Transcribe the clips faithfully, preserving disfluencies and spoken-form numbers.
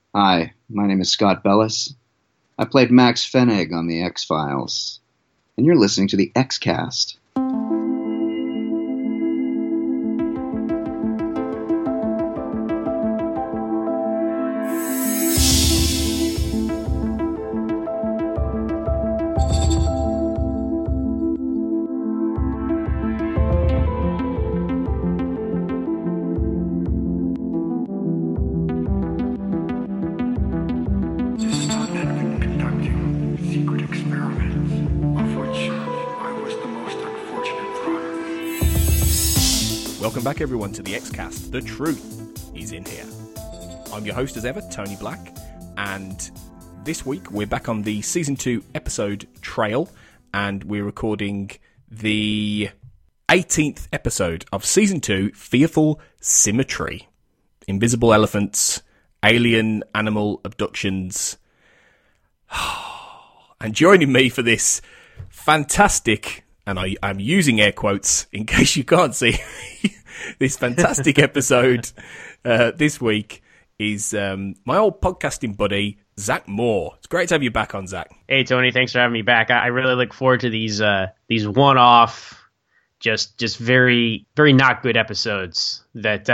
Hi, my name is Scott Bellis. I played Max Fennig on The X-Files. And you're listening to the X-Cast. Welcome back, everyone, to the X-Cast. The truth is in here. I'm your host, as ever, Tony Black, and this week we're back on the Season two episode trail, and we're recording the eighteenth episode of Season two, Fearful Symmetry. Invisible elephants, alien animal abductions. And joining me for this fantastic, and I, I'm using air quotes in case you can't see, this fantastic episode uh, this week is um, my old podcasting buddy, Zach Moore. It's great to have you back on, Zach. Hey, Tony, thanks for having me back. I, I really look forward to these uh, these one-off, just just very very not good episodes. That uh,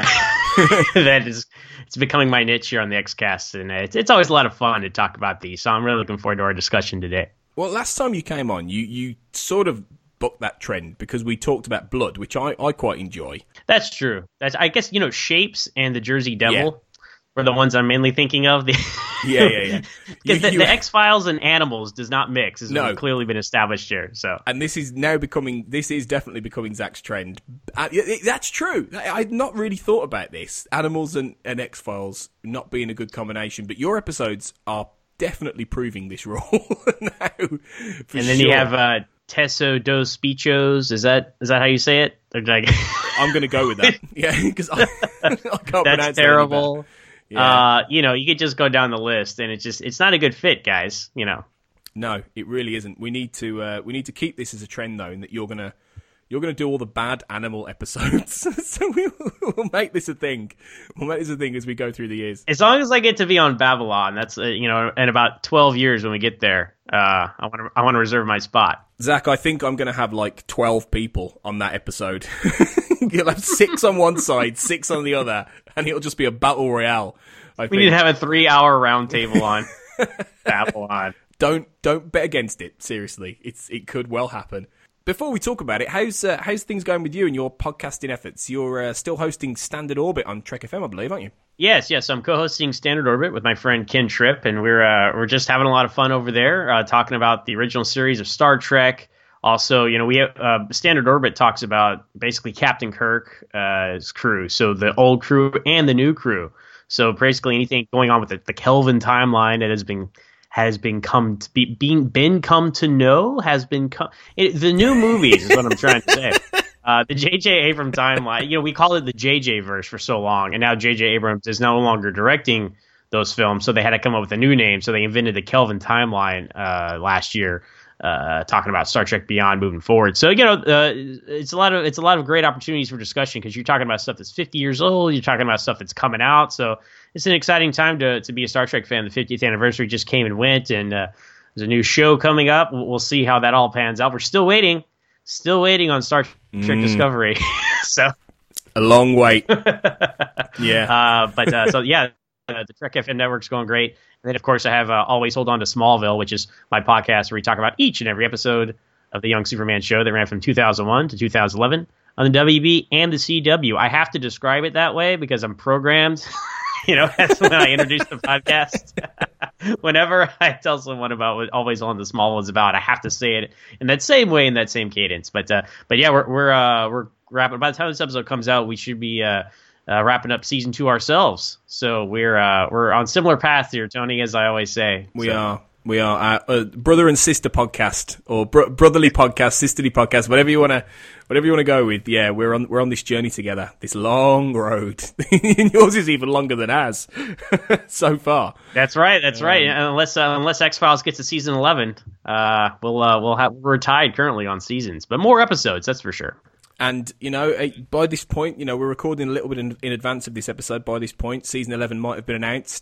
that is it's becoming my niche here on the X-Cast, and it's it's always a lot of fun to talk about these. So I'm really looking forward to our discussion today. Well, last time you came on, you you sort of bucked that trend because we talked about blood, which I, I quite enjoy. That's true. That's I guess, you know, Shapes and the Jersey Devil yeah. were the ones I'm mainly thinking of. The yeah, yeah, yeah. Because the, the X-Files and animals does not mix, as no. clearly been established here. So, and this is now becoming, this is definitely becoming Zach's trend. Uh, it, it, that's true. I, I'd not really thought about this. Animals and, and X-Files not being a good combination, but your episodes are definitely proving this rule now. And then sure. you have uh, Teso dos Bichos. Is that is that how you say it? Like, I'm going to go with that. Yeah, because I, I can't That's pronounce terrible. it. Yeah. Uh, you know, you could just go down the list, and it's just it's not a good fit, guys. You know. No, it really isn't. We need to uh, we need to keep this as a trend, though, in that you're gonna you're gonna do all the bad animal episodes. So we, we'll make this a thing. We'll make this a thing as we go through the years. As long as I get to be on Babylon, that's uh, you know, in about twelve years when we get there, uh, I want to I want to reserve my spot. Zach, I think I'm gonna have like twelve people on that episode. You'll have six on one side, six on the other, and it'll just be a battle royale. I we think. need to have a three-hour roundtable on Babylon. Don't don't bet against it. Seriously, it's it could well happen. Before we talk about it, how's uh, how's things going with you and your podcasting efforts? You're uh, still hosting Standard Orbit on Trek F M, I believe, aren't you? Yes, yes. I'm co-hosting Standard Orbit with my friend Ken Tripp, and we're uh, we're just having a lot of fun over there, uh, talking about the original series of Star Trek. Also, you know, we have, uh, Standard Orbit talks about basically Captain Kirk's uh, crew, so the old crew and the new crew. So basically, anything going on with the, the Kelvin timeline that has been has been come to be being been come to know has been come. It, the new movies is what I'm trying to say. Uh, the J J Abrams timeline, you know, we call it the J J verse for so long, and now J J Abrams is no longer directing those films, so they had to come up with a new name. So they invented the Kelvin timeline uh, last year. Uh, talking about Star Trek Beyond moving forward, so you know uh, it's a lot of it's a lot of great opportunities for discussion because you're talking about stuff that's fifty years old, you're talking about stuff that's coming out, so it's an exciting time to to be a Star Trek fan. The fiftieth anniversary just came and went, and uh, there's a new show coming up. We'll, we'll see how that all pans out. We're still waiting, still waiting on Star Trek mm. Discovery, so a long wait. uh, Yeah, but uh, so yeah, uh, the Trek F M network's going great. And then, of course, I have uh, Always Hold On to Smallville, which is my podcast where we talk about each and every episode of the Young Superman show that ran from two thousand one to two thousand eleven on the W B and the C W. I have to describe it that way because I'm programmed. You know, that's when I introduce the podcast. Whenever I tell someone about what Always On the Smallville is about, I have to say it in that same way, in that same cadence. But, uh, but yeah, we're we're uh, we're wrapping. By the time this episode comes out, we should be. Uh, Uh, wrapping up season two ourselves, so we're uh, we're on similar paths here, Tony. As I always say, we so. are we are uh, uh, brother and sister podcast, or bro- brotherly podcast, sisterly podcast, whatever you want to whatever you want to go with. Yeah, we're on we're on this journey together, this long road. Yours is even longer than ours so far. That's right. That's um, right. Unless uh, unless X-Files gets to season eleven, uh, we'll uh, we'll have we're tied currently on seasons, but more episodes. That's for sure. And, you know, by this point, you know, we're recording a little bit in, in advance of this episode. By this point, season eleven might have been announced.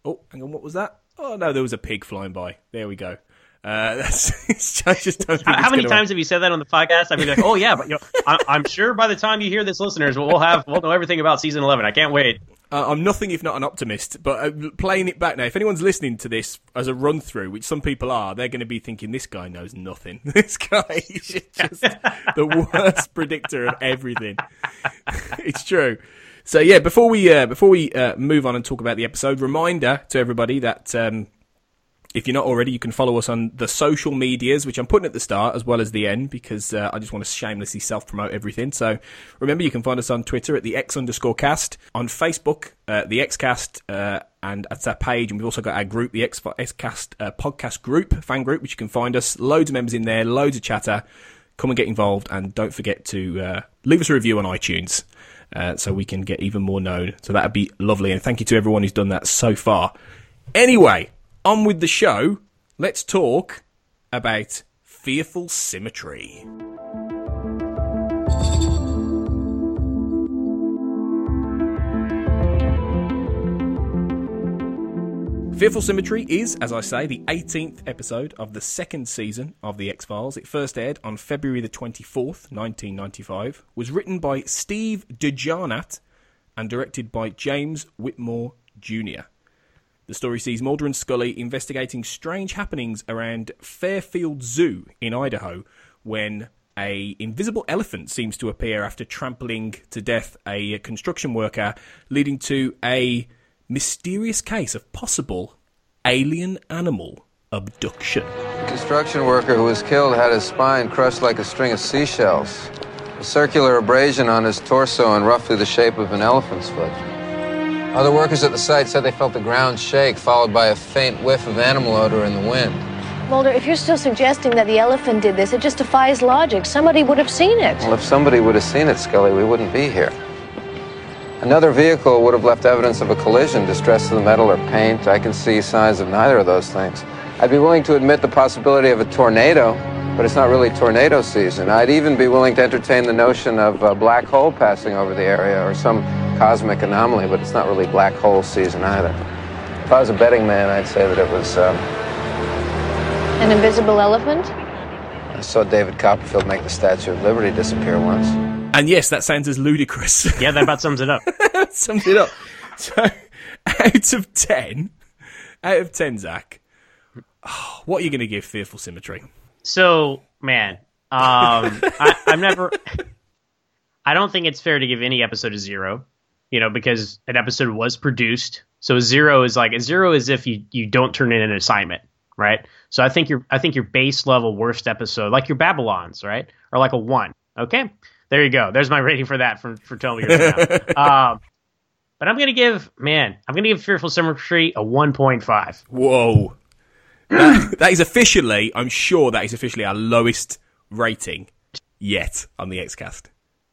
Oh, hang on, what was that? Oh, no, there was a pig flying by. There we go. Uh, that's, I just don't think How many gonna... times have you said that on the podcast? I mean, like, oh yeah, but you know, I, I'm sure by the time you hear this, listeners, we'll have we'll know everything about season eleven. I can't wait. Uh, I'm nothing if not an optimist, but uh, playing it back now, if anyone's listening to this as a run through, which some people are, they're going to be thinking this guy knows nothing. This guy is just the worst predictor of everything. It's true. So yeah, before we uh, before we uh, move on and talk about the episode, reminder to everybody that. Um, If you're not already, you can follow us on the social medias, which I'm putting at the start as well as the end, because uh, I just want to shamelessly self-promote everything. So remember, you can find us on Twitter at the X underscore cast, on Facebook, uh, the Xcast, uh, and that's our page. And we've also got our group, the X- Xcast uh, podcast group, fan group, which you can find us. Loads of members in there, loads of chatter. Come and get involved, and don't forget to uh, leave us a review on iTunes uh, so we can get even more known. So that'd be lovely. And thank you to everyone who's done that so far. Anyway, on with the show, let's talk about Fearful Symmetry. Fearful Symmetry is, as I say, the eighteenth episode of the second season of The X-Files. It first aired on February the twenty-fourth, nineteen ninety-five, was written by Steve DeJarnat and directed by James Whitmore Junior The story sees Mulder and Scully investigating strange happenings around Fairfield Zoo in Idaho when a invisible elephant seems to appear after trampling to death a construction worker, leading to a mysterious case of possible alien animal abduction. The construction worker who was killed had his spine crushed like a string of seashells, a circular abrasion on his torso and roughly the shape of an elephant's foot. Other workers at the site said they felt the ground shake, followed by a faint whiff of animal odor in the wind. Mulder, if you're still suggesting that the elephant did this, it just defies logic. Somebody would have seen it. Well, if somebody would have seen it, Scully, we wouldn't be here. Another vehicle would have left evidence of a collision, distress of the metal or paint. I can see signs of neither of those things. I'd be willing to admit the possibility of a tornado, but it's not really tornado season. I'd even be willing to entertain the notion of a black hole passing over the area or some cosmic anomaly, but it's not really black hole season either. If I was a betting man, I'd say that it was... Um, An invisible elephant? I saw David Copperfield make the Statue of Liberty disappear once. And yes, that sounds as ludicrous. Yeah, that about sums it up. Sums it up. So, out of ten, out of ten, Zach, oh, what are you going to give Fearful Symmetry? So, man, um, I, I'm never... I don't think it's fair to give any episode a zero, you know, because an episode was produced. So a zero is like, a zero is if you, you don't turn in an assignment, right? So I think your I think your base level worst episode, like your Babylons, right, are like a one. Okay, there you go. There's my rating for that for for twelve years from now. Um, but I'm gonna give, man, I'm gonna give Fearful Symmetry a one point five. Whoa, that, that is officially, I'm sure that is officially our lowest rating yet on the Xcast.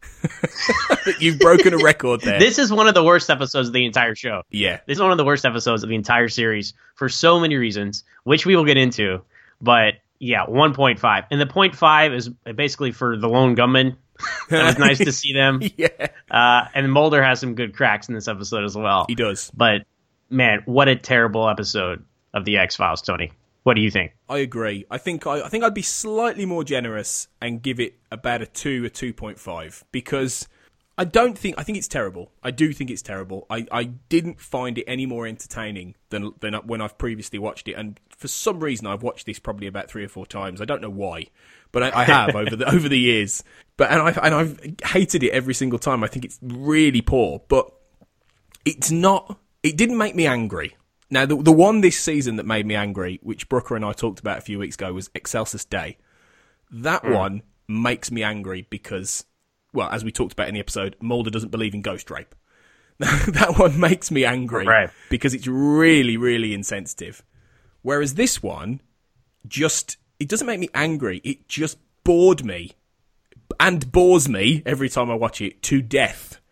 You've broken a record there. This is one of the worst episodes of the entire show. Yeah. This is one of the worst episodes of the entire series for so many reasons, which we will get into. But yeah, one point five. And the point five is basically for the lone gunman. It was nice to see them. Yeah. Uh, and Mulder has some good cracks in this episode as well. He does. But man, what a terrible episode of the X-Files, Tony. What do you think? I agree. I think I, I think I'd be slightly more generous and give it about a two, a two point five, because I don't think I think it's terrible. I do think it's terrible. I, I didn't find it any more entertaining than than when I've previously watched it, and for some reason I've watched this probably about three or four times. I don't know why, but I, I have over the over the years. But and I and I've hated it every single time. I think it's really poor, but it's not. It didn't make me angry. Now, the the one this season that made me angry, which Brooker and I talked about a few weeks ago, was Excelsis Day. That mm. one makes me angry because, well, as we talked about in the episode, Mulder doesn't believe in ghost rape. That one makes me angry right. because it's really, really insensitive. Whereas this one, just, it doesn't make me angry. It just bored me and bores me every time I watch it to death.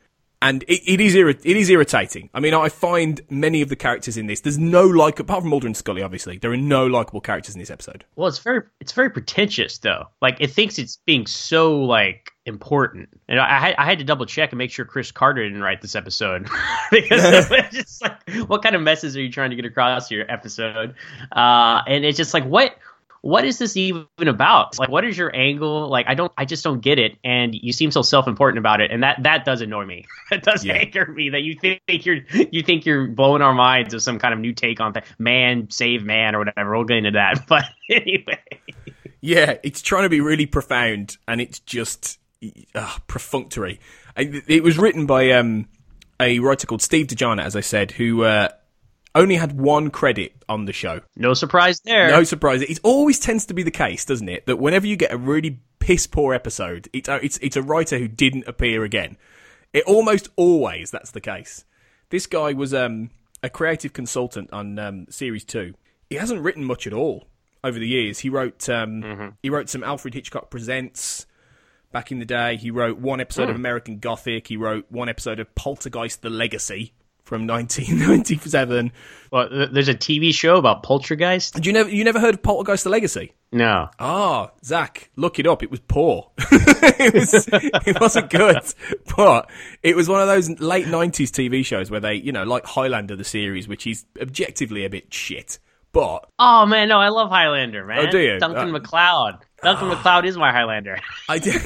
And it, it is irri- it is irritating. I mean, I find many of the characters in this, there's no like, apart from Mulder and Scully, obviously, there are no likable characters in this episode. Well, it's very it's very pretentious though. Like it thinks it's being so like important, and I, I had I had to double check and make sure Chris Carter didn't write this episode because it's just like, what kind of message are you trying to get across your episode? Uh, and it's just like, what. What is this even about? Like, what is your angle? Like, I don't, I just don't get it. And you seem so self-important about it, and that that does annoy me. It does yeah. anger me that you think you're you think you're blowing our minds with some kind of new take on th- man save man or whatever. We'll get into that, but anyway. Yeah, it's trying to be really profound, and it's just uh, perfunctory. It was written by um, a writer called Steve DeJarnett, as I said, who. Uh, Only had one credit on the show. No surprise there. No surprise. It always tends to be the case, doesn't it? That whenever you get a really piss poor episode, it's a, it's it's a writer who didn't appear again. It almost always that's the case. This guy was um, a creative consultant on um, series two. He hasn't written much at all over the years. He wrote um, mm-hmm. he wrote some Alfred Hitchcock Presents back in the day. He wrote one episode mm. of American Gothic. He wrote one episode of Poltergeist: The Legacy. From nineteen ninety-seven. Well, there's a T V show about Poltergeist. Did you never you never heard of Poltergeist: The Legacy? No. Ah, oh, Zach, look it up. It was poor. it was it wasn't good, but it was one of those late nineties T V shows where they, you know, like Highlander the series, which is objectively a bit shit. But oh man, no, I love Highlander, man. Oh, do you? Duncan uh, MacLeod. Duncan uh, MacLeod is my Highlander. I did.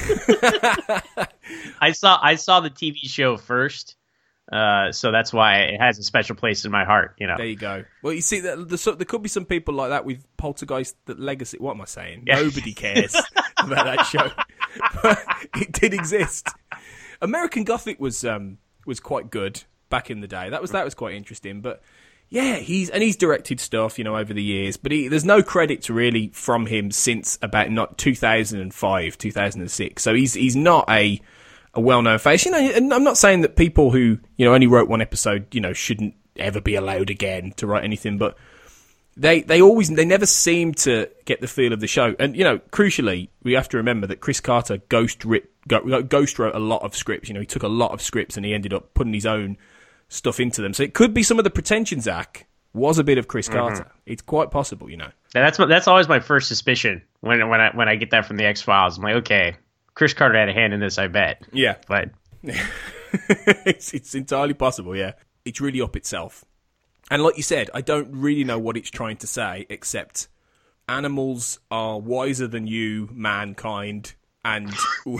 I saw I saw the T V show first. Uh, so that's why it has a special place in my heart, you know. There you go. Well, you see, there, there, there could be some people like that with Poltergeist, the Legacy. What am I saying? Yeah. Nobody cares about that show. But it did exist. American Gothic was um, was quite good back in the day. That was that was quite interesting. But yeah, he's and he's directed stuff, you know, over the years. But he, there's no credits really from him since about not two thousand five, two thousand six. So he's he's not a a well-known face, you know, and I'm not saying that people who, you know, only wrote one episode, you know, shouldn't ever be allowed again to write anything, but they they always, they never seem to get the feel of the show. And, you know, crucially, we have to remember that Chris Carter ghost, rip, ghost wrote a lot of scripts, you know, he took a lot of scripts and he ended up putting his own stuff into them. So it could be some of the pretension, Zach, was a bit of Chris mm-hmm. Carter. It's quite possible, you know. Yeah, that's that's always my first suspicion when when I when I get that from the X-Files. I'm like, okay, Chris Carter had a hand in this, I bet. Yeah. But it's, it's entirely possible, yeah. It's really up itself. And like you said, I don't really know what it's trying to say, except animals are wiser than you, mankind, and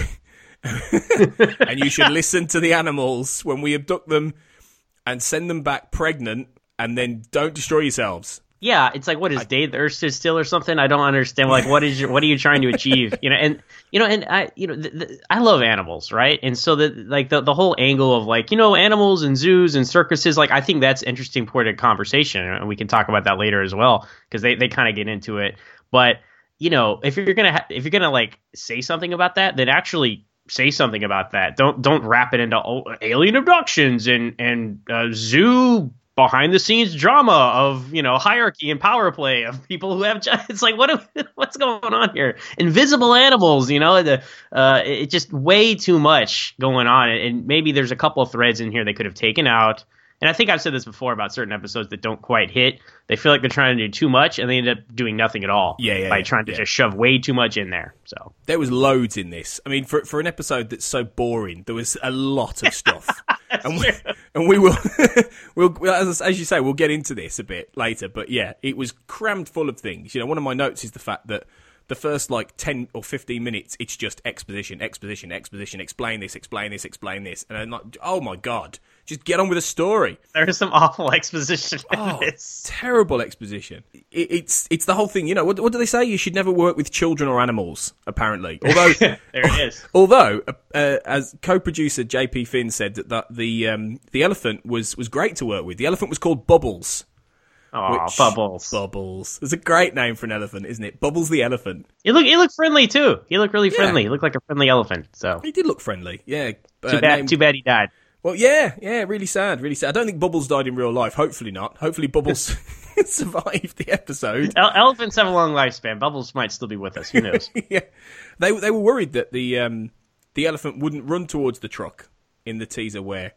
and you should listen to the animals when we abduct them and send them back pregnant, and then don't destroy yourselves. Yeah, it's like, what is I, Day the Earth is still or something? I don't understand. Like, what is your, what are you trying to achieve? You know, and you know, and I, you know, the, the, I love animals, right? And so the like the the whole angle of like, you know, animals and zoos and circuses, like, I think that's an interesting point of conversation, and we can talk about that later as well because they they kind of get into it. But you know, if you're gonna ha- if you're gonna like say something about that, then actually say something about that. Don't don't wrap it into oh, alien abductions and and uh, zoo. Behind the scenes drama of, you know, hierarchy and power play of people who have, it's like, what, what's going on here? Invisible animals, you know, the, uh, it's just way too much going on. And maybe there's a couple of threads in here they could have taken out. And I think I've said this before about certain episodes that don't quite hit. They feel like they're trying to do too much and they end up doing nothing at all. Yeah, yeah. By yeah, trying to yeah. just shove way too much in there. So there was loads in this. I mean, for for an episode that's so boring, there was a lot of stuff. and we and we will, we'll as, as you say, we'll get into this a bit later. But yeah, it was crammed full of things. You know, one of my notes is the fact that the first like ten or fifteen minutes, it's just exposition, exposition, exposition. Explain this, explain this, explain this, and I'm like, oh my god. Just get on with the story. There is some awful exposition in oh, this. Terrible exposition. It, it's it's the whole thing. You know, what, what do they say? You should never work with children or animals, apparently. Although, there it is. Although, uh, as co-producer J P Finn said, that, that the um, the elephant was, was great to work with. The elephant was called Bubbles. Oh, Bubbles. Bubbles. It's a great name for an elephant, isn't it? Bubbles the elephant. He looked, he looked friendly, too. He looked really friendly. Yeah. He looked like a friendly elephant. So He did look friendly, yeah. Too, uh, bad, named... too bad he died. Well, yeah, yeah, really sad, really sad. I don't think Bubbles died in real life. Hopefully not. Hopefully Bubbles survived the episode. Ele- elephants have a long lifespan. Bubbles might still be with us. Who knows? yeah, they they were worried that the um the elephant wouldn't run towards the truck in the teaser where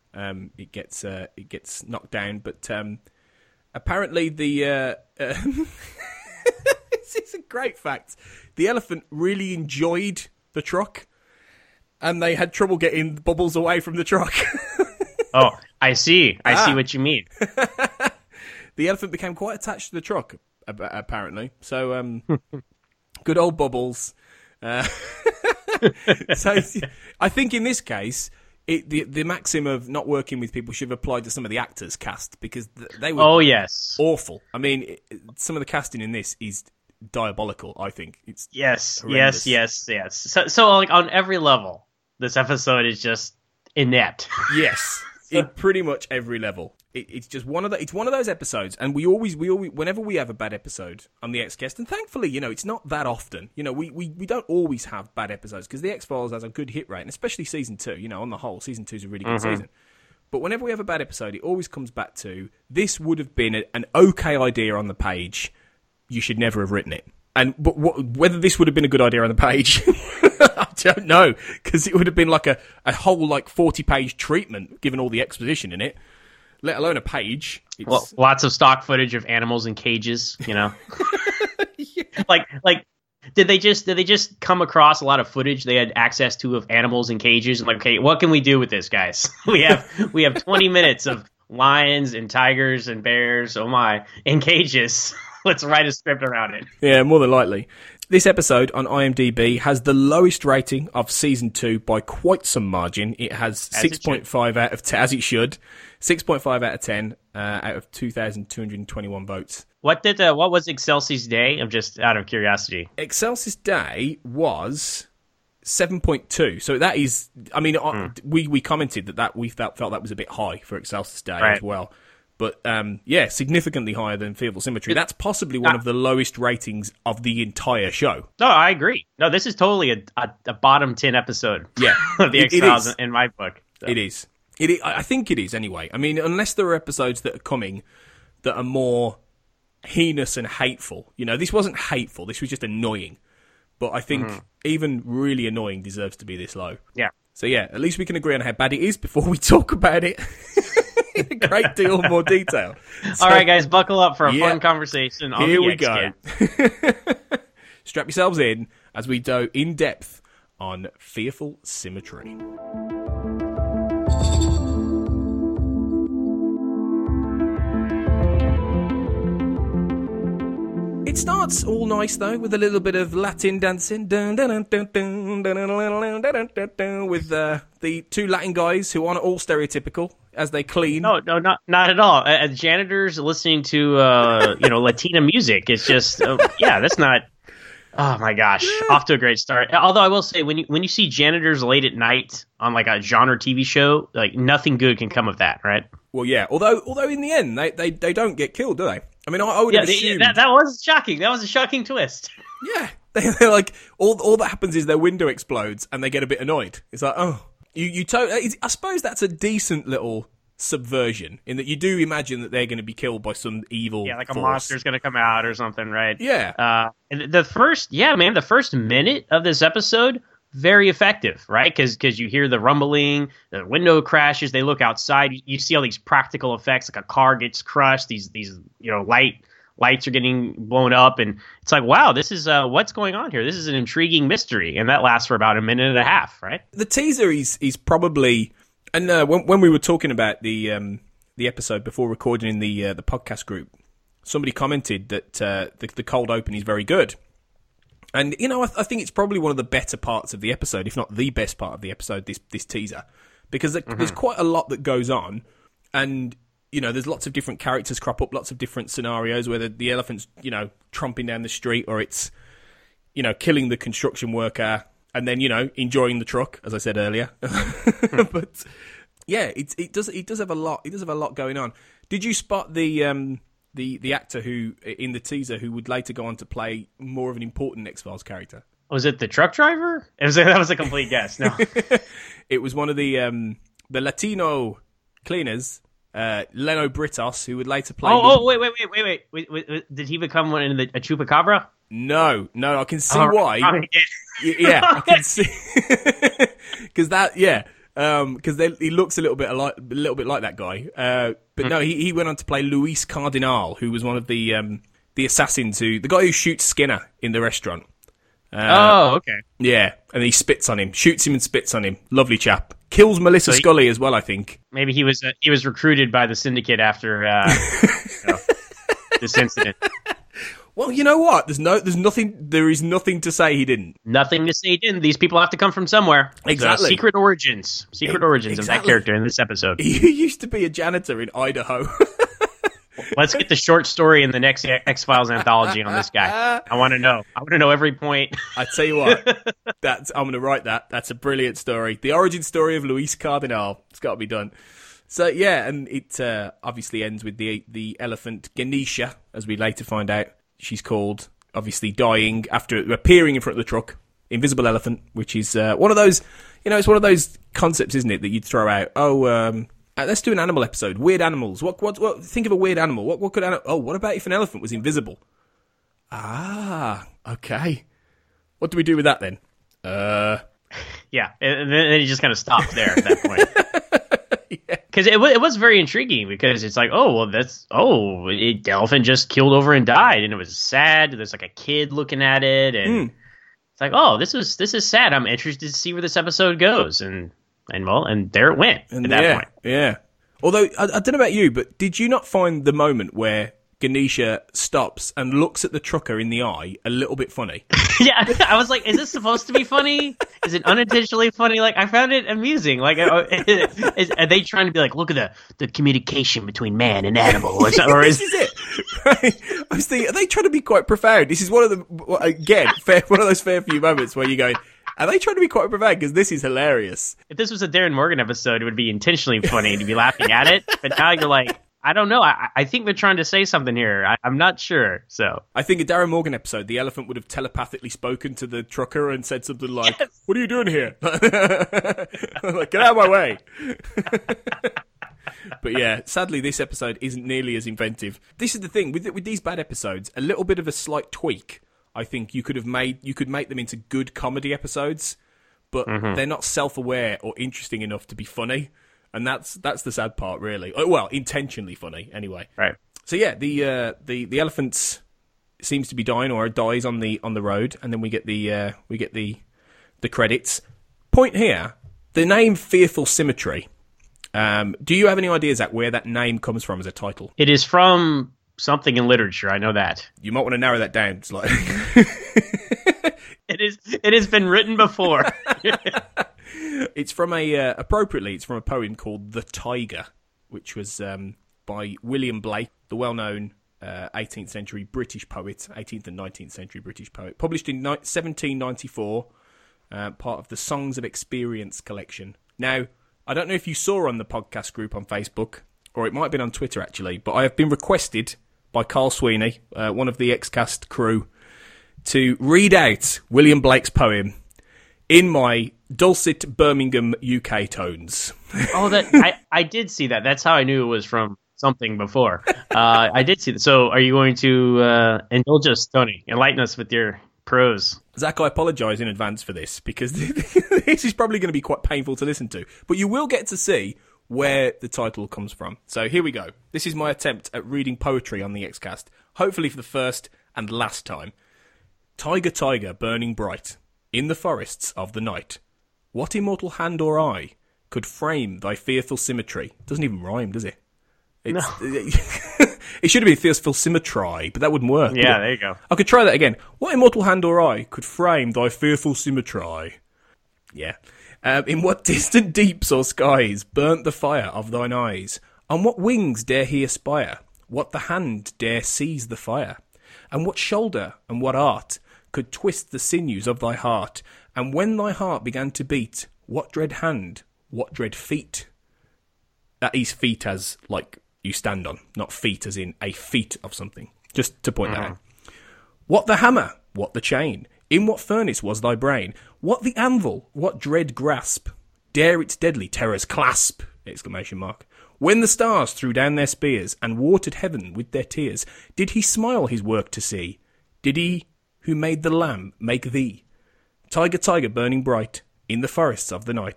um, it gets uh, it gets knocked down. But um, apparently the uh, uh, this is a great fact. The elephant really enjoyed the truck, and they had trouble getting Bubbles away from the truck. Oh, I see. I Ah. see what you mean. The elephant became quite attached to the truck, ap- apparently. So, um, good old Bubbles. Uh, so, I think in this case, it, the the maxim of not working with people should have applied to some of the actors cast, because th- they were Oh, yes. awful. I mean, it, some of the casting in this is diabolical. I think it's Yes, horrendous. yes, yes, yes. So, so, like, on every level, this episode is just inept. Yes, in pretty much every level. It, it's just one of the. It's one of those episodes, and we always, we always, whenever we have a bad episode on the X-Cast, and thankfully, you know, it's not that often. You know, we we, we don't always have bad episodes because the X-Files has a good hit rate, and especially season two. You know, on the whole, season two is a really good Mm-hmm. season. But whenever we have a bad episode, it always comes back to this would have been a, an okay idea on the page. You should never have written it. And but what, whether this would have been a good idea on the page, I don't know, because it would have been like a, a whole like forty page treatment, given all the exposition in it, let alone a page. It's, Well, lots of stock footage of animals in cages, you know. Like, like, did they just did they just come across a lot of footage they had access to of animals in cages? And like, okay, what can we do with this, guys? We have we have twenty minutes of lions and tigers and bears. Oh my, in cages. Let's write a script around it. yeah, more than likely. This episode on IMDb has the lowest rating of season two by quite some margin. It has As it six point five out of ten, as it should, six point five out of ten uh, out of two thousand two hundred twenty-one votes. What did uh, what was Excelsi's Day? I'm just out of curiosity. Excelsis Day was seven point two. So that is, I mean, Hmm. uh, we, we commented that, that we felt, felt that was a bit high for Excelsis Day Right. as well. But, um, yeah, significantly higher than Fearful Symmetry. That's possibly one Ah. of the lowest ratings of the entire show. No, I agree. No, this is totally a, a, a bottom ten episode. Yeah. of the It- it X-Files is. in my book. So. It is. It is. I think it is anyway. I mean, unless there are episodes that are coming that are more heinous and hateful. You know, this wasn't hateful. This was just annoying. But I think even really annoying deserves to be this low. Yeah. So yeah, at least we can agree on how bad it is before we talk about it in a great deal more detail. So, All right, guys, buckle up for a Yeah. fun conversation on here the we X-Cast. go. Strap yourselves in as we go in depth on Fearful Symmetry. It starts all nice though, with a little bit of Latin dancing, dun, dun, dun, dun, dun, dun, dun, dun, dun, dun, dun, with uh, the two Latin guys who aren't all stereotypical as they clean. No, no, not not at all. Uh, janitors listening to uh, you know Latina music. It's just uh, yeah, that's not. Oh my gosh, off to a great start. Although I will say, when you when you see janitors late at night on like a genre T V show, like nothing good can come of that, right? Well, yeah. Although, although in the end, they, they, they don't get killed, do they? I mean, I, I would Yeah, have they- assumed. that that was shocking. That was a shocking twist. Yeah, they, they're like all. All that happens is their window explodes, and they get a bit annoyed. It's like, oh, you you. To- I suppose that's a decent little subversion in that you do imagine that they're going to be killed by some evil. Yeah, like a force. monster's gonna come out or something, right? Yeah. Uh, and the first, yeah, man, the first minute of this episode, very effective, right? Because you hear the rumbling, the window crashes, they look outside, you, you see all these practical effects, like a car gets crushed, these these you know light lights are getting blown up, and it's like, wow, this is uh, what's going on here? This is an intriguing mystery, and that lasts for about a minute and a half, right? The teaser is is probably, and uh, when when we were talking about the um, the episode before recording in the uh, the podcast group, somebody commented that uh, the, the cold open is very good. And, you know, I, th- I think it's probably one of the better parts of the episode, if not the best part of the episode, this this teaser. Because there, there's quite a lot that goes on. And, you know, there's lots of different characters crop up, lots of different scenarios, whether the elephant's, you know, tromping down the street or it's, you know, killing the construction worker and then, you know, enjoying the truck, as I said earlier. But, yeah, it, it does it does have a lot. It does have a lot going on. Did you spot the... Um, The the actor who in the teaser who would later go on to play more of an important X-Files character? Was it the truck driver? It was, that was a complete guess. No. It was one of the um, the Latino cleaners, uh, Leno Britos, who would later play. Oh, the- oh, wait, wait, wait, wait, wait, wait, wait, wait. Did he become one in the a chupacabra? No, no, I can see Oh, why. oh, yeah. Y- yeah, I can see because that. Yeah, Um, because he looks a little bit like a little bit like that guy. Uh, but no, he, he went on to play Luis Cardinal, who was one of the um, the assassins who the guy who shoots Skinner in the restaurant. Uh, oh, okay. Yeah, and he spits on him, shoots him and spits on him. Lovely chap. Kills Melissa so he, Scully as well, I think. Maybe he was uh, he was recruited by the syndicate after uh, you know, this incident. Well, you know what? There's no, there's nothing. There is nothing to say he didn't. Nothing to say he didn't. These people have to come from somewhere. Exactly. So, secret origins, secret it, origins exactly. of that character in this episode. He used to be a janitor in Idaho. Let's get the short story in the next X-Files anthology on this guy. I want to know. I want to know every point. I tell you what, that's I'm going to write that. That's a brilliant story. The origin story of Luis Cardinal. It's got to be done. So yeah, and it uh, obviously ends with the the elephant Ganesha, as we later find out she's called, obviously dying after appearing in front of the truck. Invisible elephant, which is uh, one of those, you know, it's one of those concepts, isn't it, that you'd throw out. Oh, um, uh, let's do an animal episode. Weird animals. What? What? What? Think of a weird animal. What? What could? An- oh, what about if an elephant was invisible? Ah, okay. What do we do with that then? Uh, yeah, and then he just kind of stopped there at that point. Because yeah. it, w- it was very intriguing, because it's like, oh, well, that's, oh, it, the elephant just killed over and died, and it was sad. There's like a kid looking at it, and mm. it's like, oh, this is this is sad. I'm interested to see where this episode goes, and and well, and there it went and at that yeah, point. Yeah. Although I, I don't know about you, but did you not find the moment where Ganesha stops and looks at the trucker in the eye a little bit funny? Yeah, I was like, is this supposed to be funny? Is it unintentionally funny? Like, I found it amusing. Like, is, are they trying to be like, look at the, the communication between man and animal? Or, or is... This is it. Right? I was thinking, are they trying to be quite profound? This is one of the, again, fair, one of those fair few moments where you're going, are they trying to be quite profound? Because this is hilarious. If this was a Darren Morgan episode, it would be intentionally funny to be laughing at it. But now you're like, I don't know. I, I think they're trying to say something here. I, I'm not sure. So I think a Darren Morgan episode, the elephant would have telepathically spoken to the trucker and said something like, yes. "What are you doing here? Like, get out of my way." But yeah, sadly, this episode isn't nearly as inventive. This is the thing with with these bad episodes. A little bit of a slight tweak, I think you could have made. You could make them into good comedy episodes, but mm-hmm. they're not self-aware or interesting enough to be funny. And that's that's the sad part, really. Well, intentionally funny, anyway. Right. So yeah, the uh, the the elephant seems to be dying, or dies on the on the road, and then we get the uh, we get the the credits. Point here: the name Fearful Symmetry. Um, do you have any ideas, Zach, where that name comes from as a title? It is from something in literature. I know that. You might want to narrow that down. It's like it is. It has been written before. It's from a, uh, appropriately, it's from a poem called The Tiger, which was um, by William Blake, the well-known uh, eighteenth century British poet, eighteenth and nineteenth century British poet, published in ni- seventeen ninety-four, uh, part of the Songs of Experience collection. Now, I don't know if you saw on the podcast group on Facebook, or it might have been on Twitter, actually, but I have been requested by Carl Sweeney, uh, one of the Xcast crew, to read out William Blake's poem in my dulcet Birmingham U K tones. Oh, that I, I did see that. That's how I knew it was from something before. Uh, I did see that. So are you going to uh, indulge us, Tony? Enlighten us with your prose. Zach, I apologise in advance for this, because this is probably going to be quite painful to listen to. But you will get to see where the title comes from. So here we go. This is my attempt at reading poetry on the Xcast, hopefully for the first and last time. Tiger, tiger, burning bright, in the forests of the night, what immortal hand or eye could frame thy fearful symmetry? Doesn't even rhyme, does it? It's, no. It should have been fearful symmetry, but that wouldn't work. Yeah, would there you go. I could try that again. What immortal hand or eye could frame thy fearful symmetry? Yeah. Um, in what distant deeps or skies burnt the fire of thine eyes? On what wings dare he aspire? What the hand dare seize the fire? And what shoulder and what art could twist the sinews of thy heart? And when thy heart began to beat, what dread hand, what dread feet? That is feet as, like, you stand on, not feet as in a feat of something. Just to point mm-hmm. that out. What the hammer, what the chain? In what furnace was thy brain? What the anvil, what dread grasp? Dare its deadly terrors clasp? Exclamation mark. When the stars threw down their spears and watered heaven with their tears, did he smile his work to see? Did he who made the lamb make thee? Tiger, tiger, burning bright, in the forests of the night,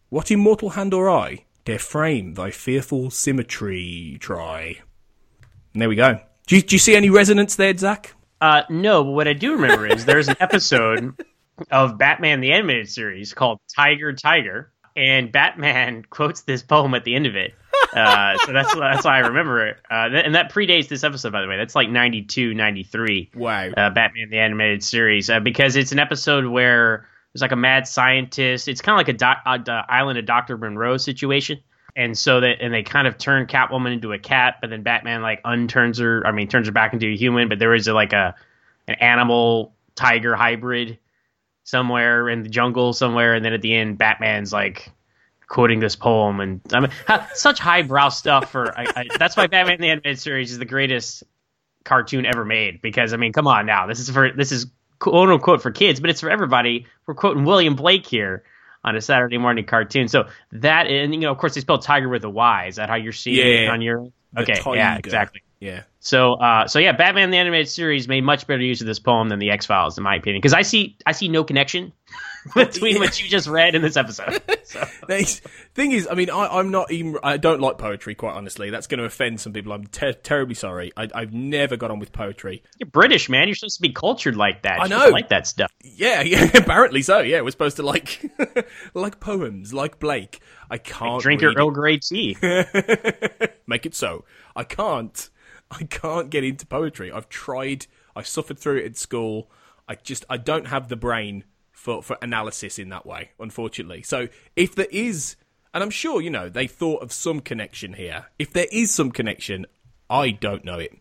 What in mortal hand or eye dare frame thy fearful symmetry try? And there we go. Do you, do you see any resonance there, Zach? Uh, no, but what I do remember is there's an episode of Batman the Animated Series called Tiger, Tiger, and Batman quotes this poem at the end of it. Uh, so that's that's why I remember it. Uh, th- and that predates this episode, by the way. That's like ninety-two, ninety-three. Wow. Uh, Batman the Animated Series. Uh, because it's an episode where there's like a mad scientist. It's kind of like a, doc- a, a Island of Doctor Monroe situation. And so that, and they kind of turn Catwoman into a cat, but then Batman like unturns her, I mean, turns her back into a human, but there is a, like a, an animal tiger hybrid somewhere in the jungle somewhere. And then at the end, Batman's like quoting this poem, and I mean, such highbrow stuff for, I, I, that's why Batman the Animated Series is the greatest cartoon ever made, because I mean, come on now, this is for, this is quote unquote for kids, but it's for everybody. We're quoting William Blake here on a Saturday morning cartoon. So that, and you know, of course, they spell tiger with a Y. Is that how you're seeing yeah, it on your? Okay, tiger. yeah, exactly. Yeah. So, uh, so yeah, Batman the Animated Series made much better use of this poem than the X-Files, in my opinion, because I see, I see no connection between yeah. what you just read in this episode. So. The thing is, I mean, I, I'm not even, I don't like poetry, quite honestly. That's going to offend some people. I'm ter- terribly sorry. I, I've never got on with poetry. You're British, man. You're supposed to be cultured like that. I You're know. supposed to like that stuff. Yeah, yeah, apparently so. Yeah, we're supposed to like, like poems, like Blake. I can't Like drink your read Earl Grey tea. it. Make it so. I can't. I can't get into poetry. I've tried. I suffered through it at school. I just, I don't have the brain for, for analysis in that way, unfortunately. So if there is, and I'm sure, you know, they thought of some connection here. If there is some connection, I don't know it.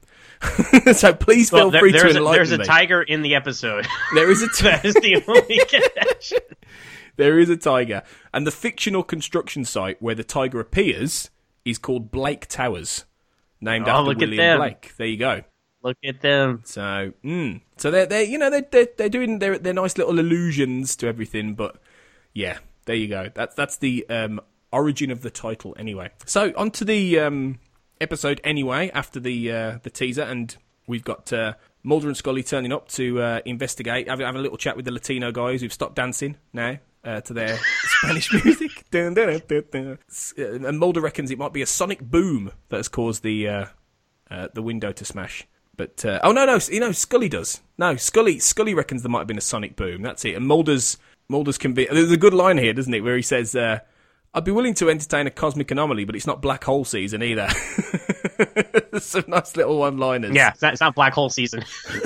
So please feel Well, there, free there's to a, enlighten There's a me. tiger in the episode. There is a t- That is the only connection. There is a tiger. And the fictional construction site where the tiger appears is called Blake Towers, named Oh, after look at William them. Blake. There you go. Look at them. So, mm. so they're they you know they're, they're they're doing their their nice little allusions to everything, but yeah, there you go. That's that's the um, origin of the title anyway. So on to the um, episode anyway. After the uh, the teaser, and we've got uh, Mulder and Scully turning up to uh, investigate, have, have a little chat with the Latino guys who've stopped dancing now. Uh, to their Spanish music. Dun, dun, dun, dun. And Mulder reckons it might be a sonic boom that has caused the uh, uh, the window to smash. But uh, oh no, no, you know Scully does. No, Scully Scully reckons there might have been a sonic boom. That's it. And Mulder's Mulder's convinced. There's a good line here, doesn't it, where he says, uh, "I'd be willing to entertain a cosmic anomaly, but it's not black hole season either." Some nice little one-liners. Yeah, it's not, it's not black hole season.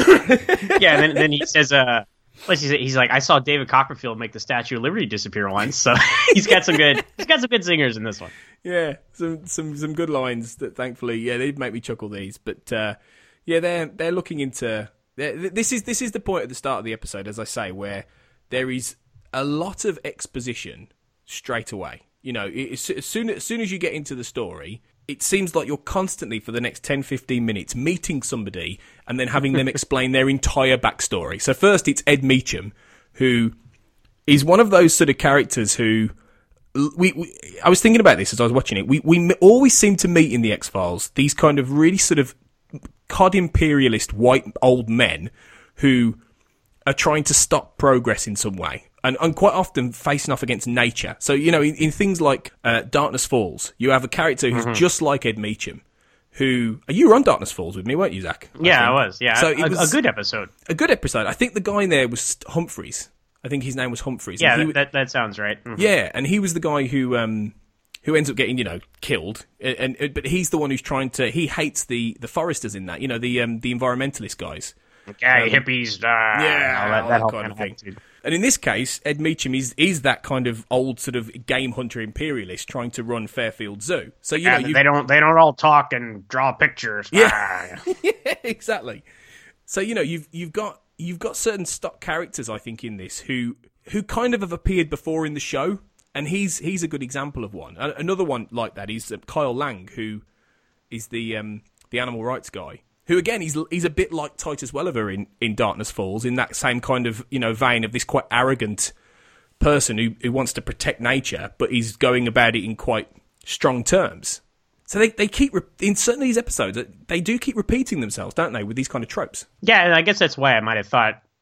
Yeah, and then, then he says, uh, what's he say? He's like, I saw David Copperfield make the Statue of Liberty disappear once, so he's got some good, he's got some good singers in this one. Yeah, some some some good lines that thankfully, yeah, they'd make me chuckle these. But uh, yeah, they're they're looking into this is this is the point at the start of the episode, as I say, where there is a lot of exposition straight away. You know, it, as soon as soon as you get into the story, it seems like you're constantly for the next ten, fifteen minutes meeting somebody and then having them explain their entire backstory. So first it's Ed Meacham, who is one of those sort of characters who we, we I was thinking about this as I was watching it. We we always seem to meet in the X-Files these kind of really sort of cod imperialist white old men who are trying to stop progress in some way. And, and quite often facing off against nature. So, you know, in, in things like uh, Darkness Falls, you have a character who's mm-hmm. just like Ed Meacham, who... You were on Darkness Falls with me, weren't you, Zach? I yeah, think. I was. Yeah, so a, it was a good episode. A good episode. I think the guy in there was Humphreys. I think his name was Humphreys. Yeah, he, that, that that sounds right. Mm-hmm. Yeah, and he was the guy who um, who ends up getting, you know, killed. And, and But he's the one who's trying to... He hates the, the foresters in that, you know, the um, the environmentalist guys. Okay, um, hippies, uh, yeah, all that, all that that whole kind kind of of thing. attitude. And in this case, Ed Meacham is is that kind of old sort of game hunter imperialist trying to run Fairfield Zoo. So you Yeah, know, you they don't they don't all talk and draw pictures. Yeah. Ah. Yeah, exactly. So you know, you've you've got you've got certain stock characters, I think, in this who who kind of have appeared before in the show, and he's he's a good example of one. Another one like that is Kyle Lang, who is the um, the animal rights guy. Who again, he's he's a bit like Titus Welliver in, in Darkness Falls, in that same kind of, you know, vein of this quite arrogant person who, who wants to protect nature, but he's going about it in quite strong terms. So they, they keep, re- in certain of these episodes, they do keep repeating themselves, don't they, with these kind of tropes? Yeah, and I guess that's why I might have thought,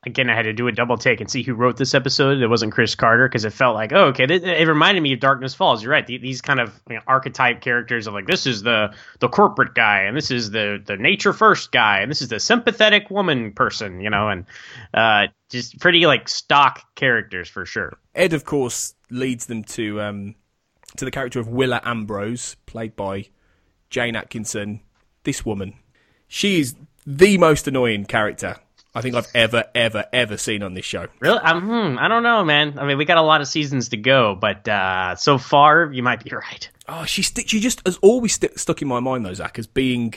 again, I had to do a double take and see who wrote this episode. It wasn't Chris Carter, because it felt like, oh, okay, it, it reminded me of Darkness Falls. You're right. These kind of, you know, archetype characters of like, this is the the corporate guy, and this is the the nature first guy, and this is the sympathetic woman person, you know, and uh, just pretty like stock characters for sure. Ed, of course, leads them to um, to the character of Willa Ambrose, played by Jane Atkinson. This woman, she is the most annoying character I think I've ever, ever, ever seen on this show. Really? Um, hmm, I don't know, man. I mean, we got a lot of seasons to go, but uh, so far, you might be right. Oh, she st- she just has always st- stuck in my mind, though, Zach, as being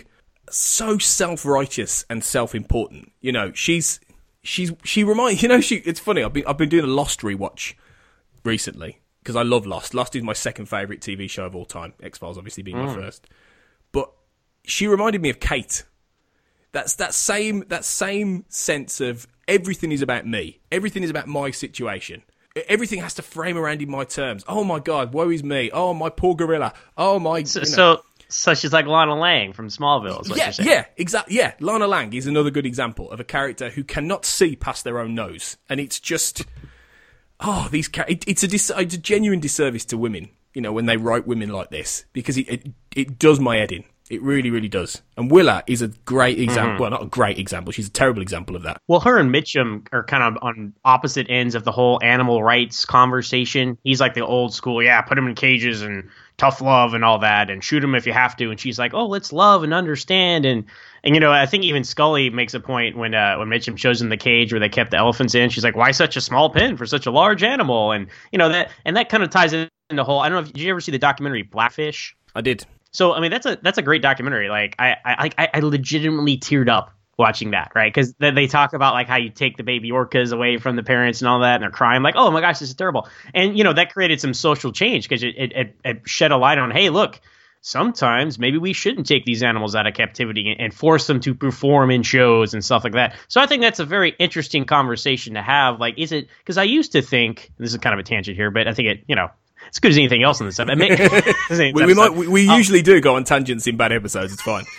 so self-righteous and self-important. You know, she's she's she reminds you know she. It's funny. I've been I've been doing a Lost rewatch recently because I love Lost. Lost is my second favorite T V show of all time. X-Files obviously being mm. my first, but she reminded me of Kate. That's that same that same sense of everything is about me. Everything is about my situation. Everything has to frame around in my terms. Oh my God, woe is me. Oh, my poor gorilla. Oh my. So, you know. so, so she's like Lana Lang from Smallville. Is what yeah, you're saying. yeah, exactly. Yeah, Lana Lang is another good example of a character who cannot see past their own nose, and it's just, oh, these. It, it's a dis- it's a genuine disservice to women, you know, when they write women like this, because it it, it does my head in. It really, really does. And Willa is a great example. Mm-hmm. Well, not a great example. She's a terrible example of that. Well, her and Mitchum are kind of on opposite ends of the whole animal rights conversation. He's like the old school, yeah, put them in cages and tough love and all that, and shoot them if you have to. And she's like, oh, let's love and understand. And, and you know, I think even Scully makes a point when uh, when Mitchum shows him the cage where they kept the elephants in. She's like, why such a small pen for such a large animal? And, you know, that and that kind of ties in the whole, I don't know, if, did you ever see the documentary Blackfish? I did. So, I mean, that's a that's a great documentary. Like, I I I legitimately teared up watching that, right? Because they talk about, like, how you take the baby orcas away from the parents and all that, and they're crying, like, oh, my gosh, this is terrible. And, you know, that created some social change because it, it, it shed a light on, hey, look, sometimes maybe we shouldn't take these animals out of captivity and force them to perform in shows and stuff like that. So I think that's a very interesting conversation to have. Like, is it – because I used to think – this is kind of a tangent here, but I think it, you know – it's good as anything else in this episode. we, we, might, we, we um, usually do go on tangents in bad episodes. It's fine.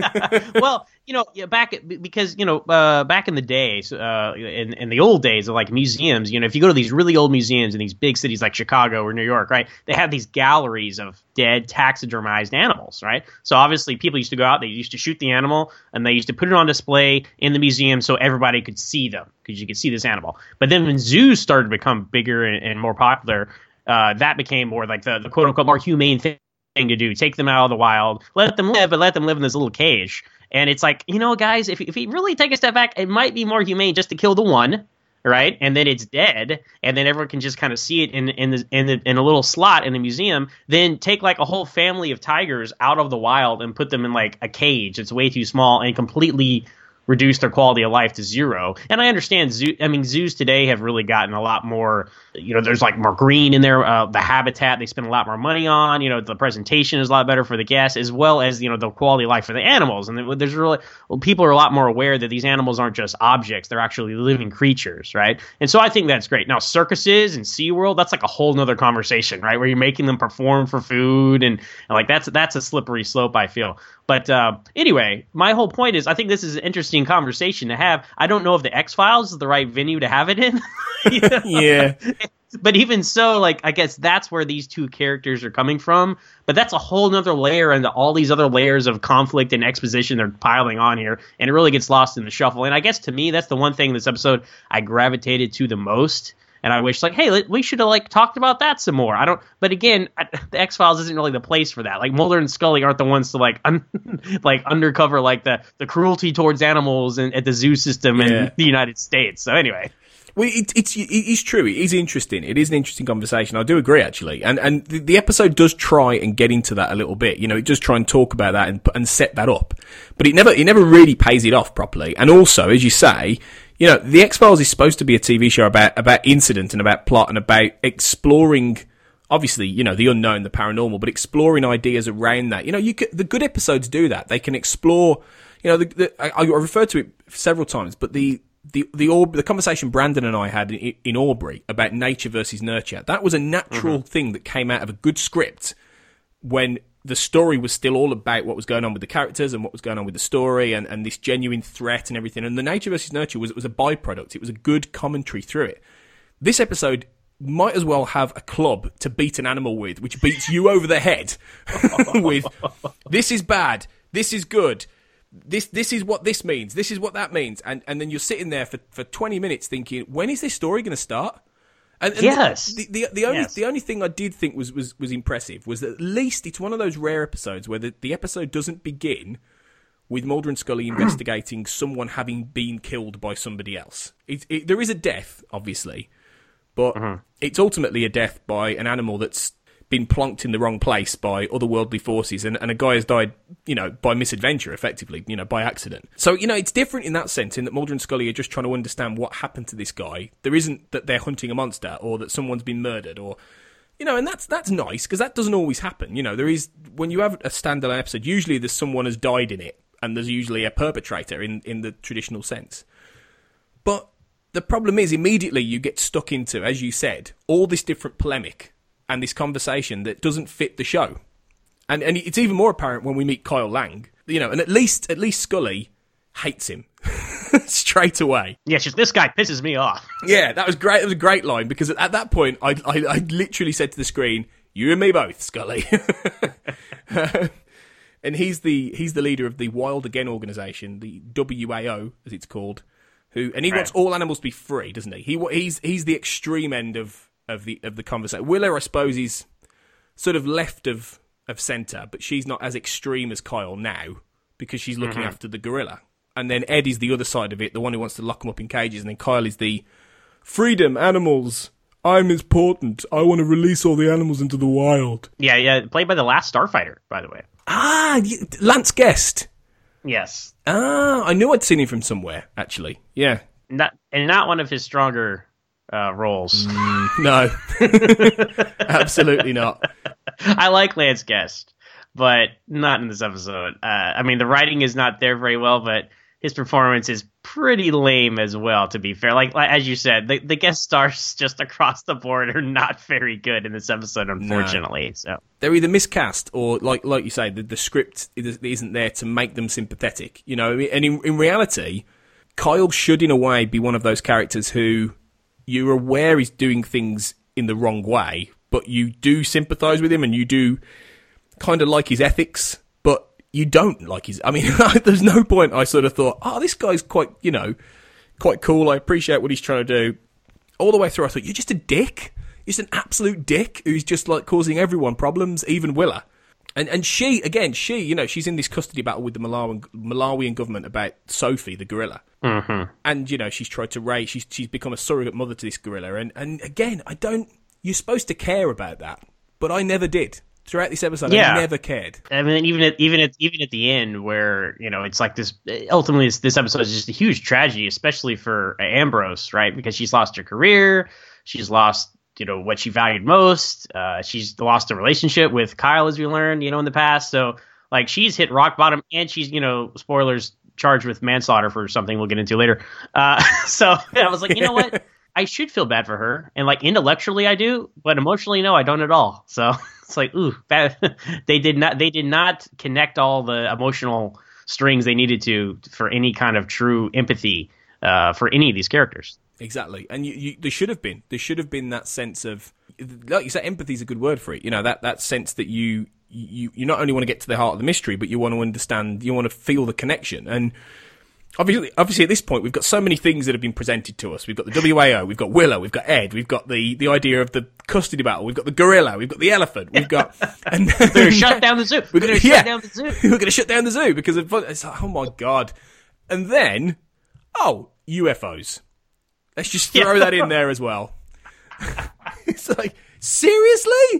Well, you know, back because you know, uh, back in the days, uh, in in the old days of like museums, you know, if you go to these really old museums in these big cities like Chicago or New York, right, they have these galleries of dead taxidermized animals, right? So obviously, people used to go out, they used to shoot the animal, and they used to put it on display in the museum so everybody could see them because you could see this animal. But then when zoos started to become bigger and, and more popular. Uh, that became more like the, the quote-unquote more humane thing to do. Take them out of the wild, let them live, but let them live in this little cage. And it's like, you know, guys, if, if you really take a step back, it might be more humane just to kill the one, right? And then it's dead, and then everyone can just kind of see it in in the, in, the, in a little slot in the museum. Then take like a whole family of tigers out of the wild and put them in like a cage that's way too small and completely reduce their quality of life to zero. And I understand zoo, I mean, zoos today have really gotten a lot more, you know, there's like more green in there, uh, the habitat they spend a lot more money on, you know, the presentation is a lot better for the guests, as well as, you know, the quality of life for the animals. And there's really, well, people are a lot more aware that these animals aren't just objects, they're actually living creatures, right? And so I think that's great. Now, circuses and SeaWorld, that's like a whole nother conversation, right? Where you're making them perform for food, and, and like that's, that's a slippery slope, I feel. But uh, anyway, my whole point is I think this is an interesting conversation to have. I don't know if the X-Files is the right venue to have it in. You know? Yeah. But even so, like, I guess that's where these two characters are coming from. But that's a whole nother layer into all these other layers of conflict and exposition they're piling on here. And it really gets lost in the shuffle. And I guess to me, that's the one thing in this episode I gravitated to the most. And I wish, like, hey, we should have, like, talked about that some more. I don't, but again, I, the X-Files isn't really the place for that. Like, Mulder and Scully aren't the ones to, like, un, like undercover, like, the, the cruelty towards animals in, at the zoo system in yeah. the United States. So, anyway. Well, it, it's, it is true. It is interesting. It is an interesting conversation. I do agree, actually. And, and the, the episode does try and get into that a little bit. You know, it does try and talk about that and, and set that up. But it never, it never really pays it off properly. And also, as you say, you know, The X-Files is supposed to be a T V show about, about incident and about plot and about exploring, obviously, you know, the unknown, the paranormal, but exploring ideas around that. You know, you could, the good episodes do that. They can explore, you know, the, the, I, I referred to it several times, but the, the, the, Aub- the conversation Brandon and I had in, in Aubrey about nature versus nurture, that was a natural mm-hmm. thing that came out of a good script when the story was still all about what was going on with the characters and what was going on with the story and, and this genuine threat and everything. And the nature versus nurture was, was a byproduct. It was a good commentary through it. This episode might as well have a club to beat an animal with, which beats you over the head with, this is bad, this is good, this this is what this means, this is what that means. And and then you're sitting there for, for twenty minutes thinking, when is this story going to start? And, and yes. The, the, the, only, yes. the only thing I did think was, was, was impressive was that at least it's one of those rare episodes where the, the episode doesn't begin with Mulder and Scully investigating someone having been killed by somebody else. It, it, there is a death, obviously, but uh-huh. it's ultimately a death by an animal that's been plonked in the wrong place by otherworldly forces, and, and a guy has died, you know, by misadventure, effectively, you know, by accident. So, you know, it's different in that sense, in that Mulder and Scully are just trying to understand what happened to this guy. There isn't that they're hunting a monster, or that someone's been murdered, or, you know, and that's that's nice, because that doesn't always happen. You know, there is, when you have a standalone episode, usually there's someone has died in it, and there's usually a perpetrator in, in the traditional sense. But the problem is, immediately you get stuck into, as you said, all this different polemic and this conversation that doesn't fit the show. And and it's even more apparent when we meet Kyle Lang. You know, and at least at least Scully hates him straight away. Yeah, just this guy pisses me off. Yeah, that was great. It was a great line, because at, at that point, I, I I literally said to the screen, "You and me both, Scully." And he's the he's the leader of the Wild Again organization, the W A O as it's called. Who and he right. wants all animals to be free, doesn't he? He he's he's the extreme end of. Of the of the conversation. Willow, I suppose, is sort of left of, of centre, but she's not as extreme as Kyle now, because she's looking mm-hmm. after the gorilla. And then Ed is the other side of it, the one who wants to lock them up in cages, and then Kyle is the freedom, animals, I'm important, I want to release all the animals into the wild. Yeah, yeah, played by the last Starfighter, by the way. Ah, Lance Guest. Yes. Ah, I knew I'd seen him from somewhere, actually. Yeah. Not and not one of his stronger Uh, roles. Mm, no, absolutely not. I like Lance Guest, but not in this episode. Uh, I mean, the writing is not there very well, but his performance is pretty lame as well, to be fair. Like, like as you said, the, the guest stars just across the board are not very good in this episode, unfortunately. No. So they're either miscast or, like like you say, the, the script isn't there to make them sympathetic. You know, and in, in reality, Kyle should, in a way, be one of those characters who you're aware he's doing things in the wrong way, but you do sympathise with him and you do kind of like his ethics, but you don't like his... I mean, there's no point I sort of thought, oh, this guy's quite, you know, quite cool. I appreciate what he's trying to do. All the way through, I thought, you're just a dick. You're just an absolute dick who's just, like, causing everyone problems, even Willa. And and she, again, she, you know, she's in this custody battle with the Malawian, Malawian government about Sophie, the gorilla. Mm-hmm. And, you know, she's tried to raise, she's she's become a surrogate mother to this gorilla. And, and again, I don't, you're supposed to care about that. But I never did. Throughout this episode, yeah. I never cared. I mean, even at, even at, even at the end where, you know, it's like this, ultimately this, this episode is just a huge tragedy, especially for Ambrose, right? Because she's lost her career. She's lost, you know, what she valued most. Uh, she's lost a relationship with Kyle, as we learned, you know, in the past. So, like, she's hit rock bottom, and she's, you know, spoilers, charged with manslaughter for something we'll get into later. Uh, so I was like, you know what? I should feel bad for her. And, like, intellectually I do, but emotionally, no, I don't at all. So it's like, ooh, bad. they did not, they did not connect all the emotional strings they needed to for any kind of true empathy uh, for any of these characters. Exactly, and you, you, there should have been. There should have been that sense of, like you said, empathy is a good word for it. You know, that, that sense that you, you you not only want to get to the heart of the mystery, but you want to understand, you want to feel the connection. And obviously, obviously, at this point, we've got so many things that have been presented to us. We've got the W A O, we've got Willow, we've got Ed, we've got the, the idea of the custody battle, we've got the gorilla, we've got the elephant, we've got. And we're going to shut down the zoo. We're going to yeah, shut down the zoo. We're going to shut down the zoo because of, it's like, oh my god. And then, oh, U F Os. Let's just throw yeah. that in there as well. It's like, seriously?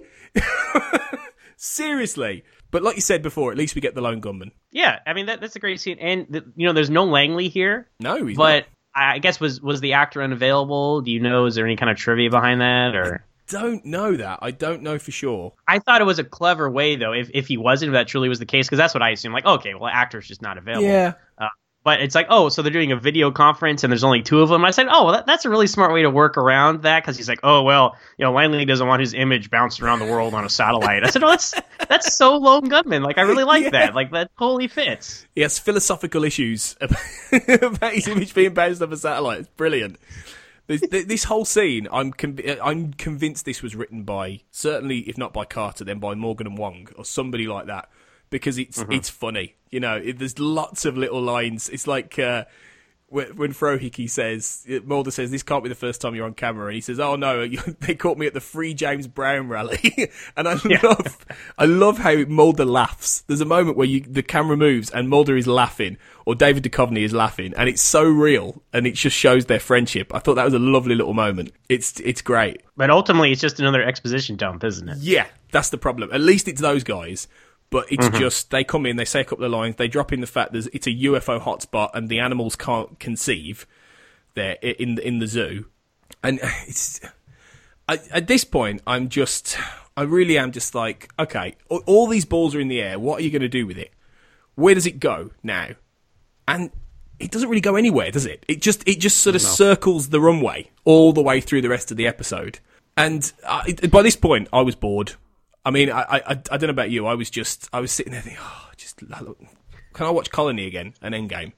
Seriously? But like you said before, at least we get the lone gunman. Yeah, I mean, that, that's a great scene. And, the, you know, there's no Langley here. No, he's But not. I guess, was was the actor unavailable? Do you know, is there any kind of trivia behind that? Or I don't know that. I don't know for sure. I thought it was a clever way, though, if, if he wasn't, if that truly was the case, because that's what I assumed. Like, okay, well, the actor's just not available. Yeah. Uh, But it's like, oh, so they're doing a video conference and there's only two of them. And I said, oh, well, that, that's a really smart way to work around that, because he's like, oh, well, you know, Langley doesn't want his image bounced around the world on a satellite. I said, oh, that's that's so Lone Gunman. Like, I really like yeah. that. Like, that totally fits. He has philosophical issues about his image being bounced off a satellite. It's brilliant. This, this whole scene, I'm conv- I'm convinced this was written by, certainly if not by Carter, then by Morgan and Wong or somebody like that, because it's mm-hmm. it's funny. You know, it, there's lots of little lines. It's like uh, when, when Frohickey says, Mulder says, this can't be the first time you're on camera, and he says, oh no, they caught me at the Free James Brown rally. And I yeah. love I love how Mulder laughs. There's a moment where you the camera moves and Mulder is laughing, or David Duchovny is laughing, and it's so real, and it just shows their friendship. I thought that was a lovely little moment. It's it's great. But ultimately, it's just another exposition dump, isn't it? Yeah, that's the problem. At least it's those guys. But it's Mm-hmm. just, they come in, they say a couple of lines, they drop in the fact that it's a U F O hotspot and the animals can't conceive there in, in the zoo. And it's, I, at this point, I'm just, I really am just like, okay, all, all these balls are in the air, what are you going to do with it? Where does it go now? And it doesn't really go anywhere, does it? It just, it just sort of no. circles the runway all the way through the rest of the episode. And I, by this point, I was bored. I mean, I, I I don't know about you. I was just I was sitting there thinking, oh, just can I watch Colony again? An Endgame,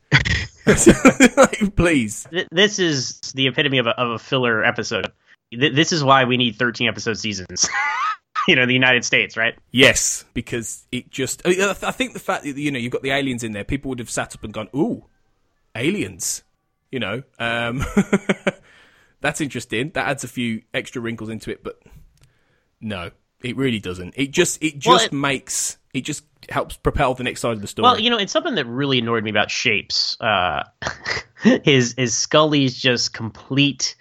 please. This is the epitome of a, of a filler episode. This is why we need thirteen episode seasons. You know, the United States, right? Yes, because it just. I think the fact that, you know, you've got the aliens in there, people would have sat up and gone, "Ooh, aliens," you know. Um, that's interesting. That adds a few extra wrinkles into it, but no. It really doesn't. It just it just well, it, makes it just helps propel the next side of the story. Well, you know, it's something that really annoyed me about Shapes. Uh, is is Scully's just complete,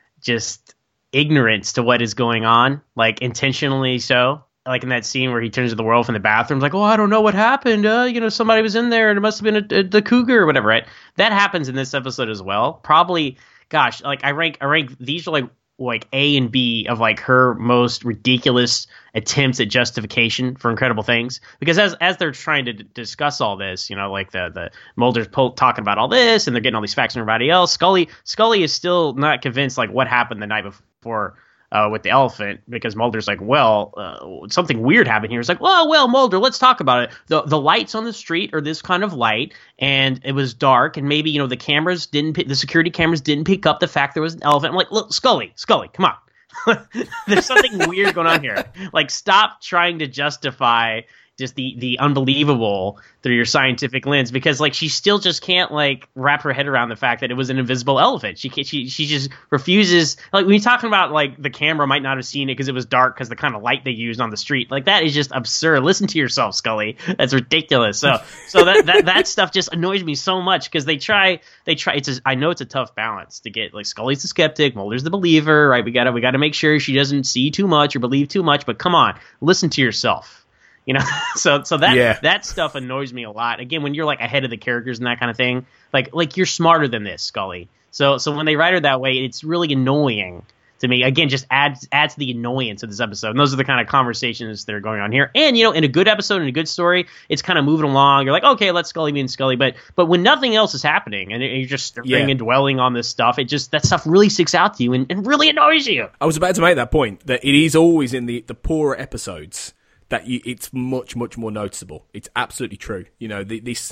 just ignorance to what is going on, like intentionally so. Like in that scene where he turns to the werewolf in the bathroom, like, oh, I don't know what happened. Uh, you know, somebody was in there and it must have been a, a, the cougar or whatever, right? That happens in this episode as well. Probably, gosh, like I rank I rank these are like. like A and B of like her most ridiculous attempts at justification for incredible things. Because as as they're trying to d- discuss all this, you know, like the the Mulder's po- talking about all this and they're getting all these facts from everybody else. Scully Scully is still not convinced like what happened the night before uh, with the elephant, because Mulder's like, well, uh, something weird happened here. It's like, well, well, Mulder, let's talk about it. The the lights on the street are this kind of light, and it was dark, and maybe, you know, the cameras didn't, pick, the security cameras didn't pick up the fact there was an elephant. I'm like, look, Scully, Scully, come on. There's something weird going on here. Like, stop trying to justify just the the unbelievable through your scientific lens, because like she still just can't like wrap her head around the fact that it was an invisible elephant. She can't, she she just refuses. Like when you're talking about like the camera might not have seen it because it was dark because the kind of light they used on the street, like that is just absurd. Listen to yourself, Scully. That's ridiculous. So so that that, that stuff just annoys me so much, because they try they try. It's a, I know it's a tough balance to get, like Scully's the skeptic, Mulder's the believer, right? We gotta we gotta make sure she doesn't see too much or believe too much. But come on, listen to yourself. You know, so so that yeah. that stuff annoys me a lot. Again, when you're like ahead of the characters and that kind of thing, like like you're smarter than this, Scully. So so when they write her that way, it's really annoying to me. Again, just adds adds to the annoyance of this episode. And those are the kind of conversations that are going on here. And you know, in a good episode, in a good story, it's kind of moving along. You're like, okay, let Scully be in Scully. But but when nothing else is happening and you're just stirring yeah. and dwelling on this stuff, it just that stuff really sticks out to you and, and really annoys you. I was about to make that point that it is always in the the poorer episodes that you, it's much, much more noticeable. It's absolutely true. You know, the, this,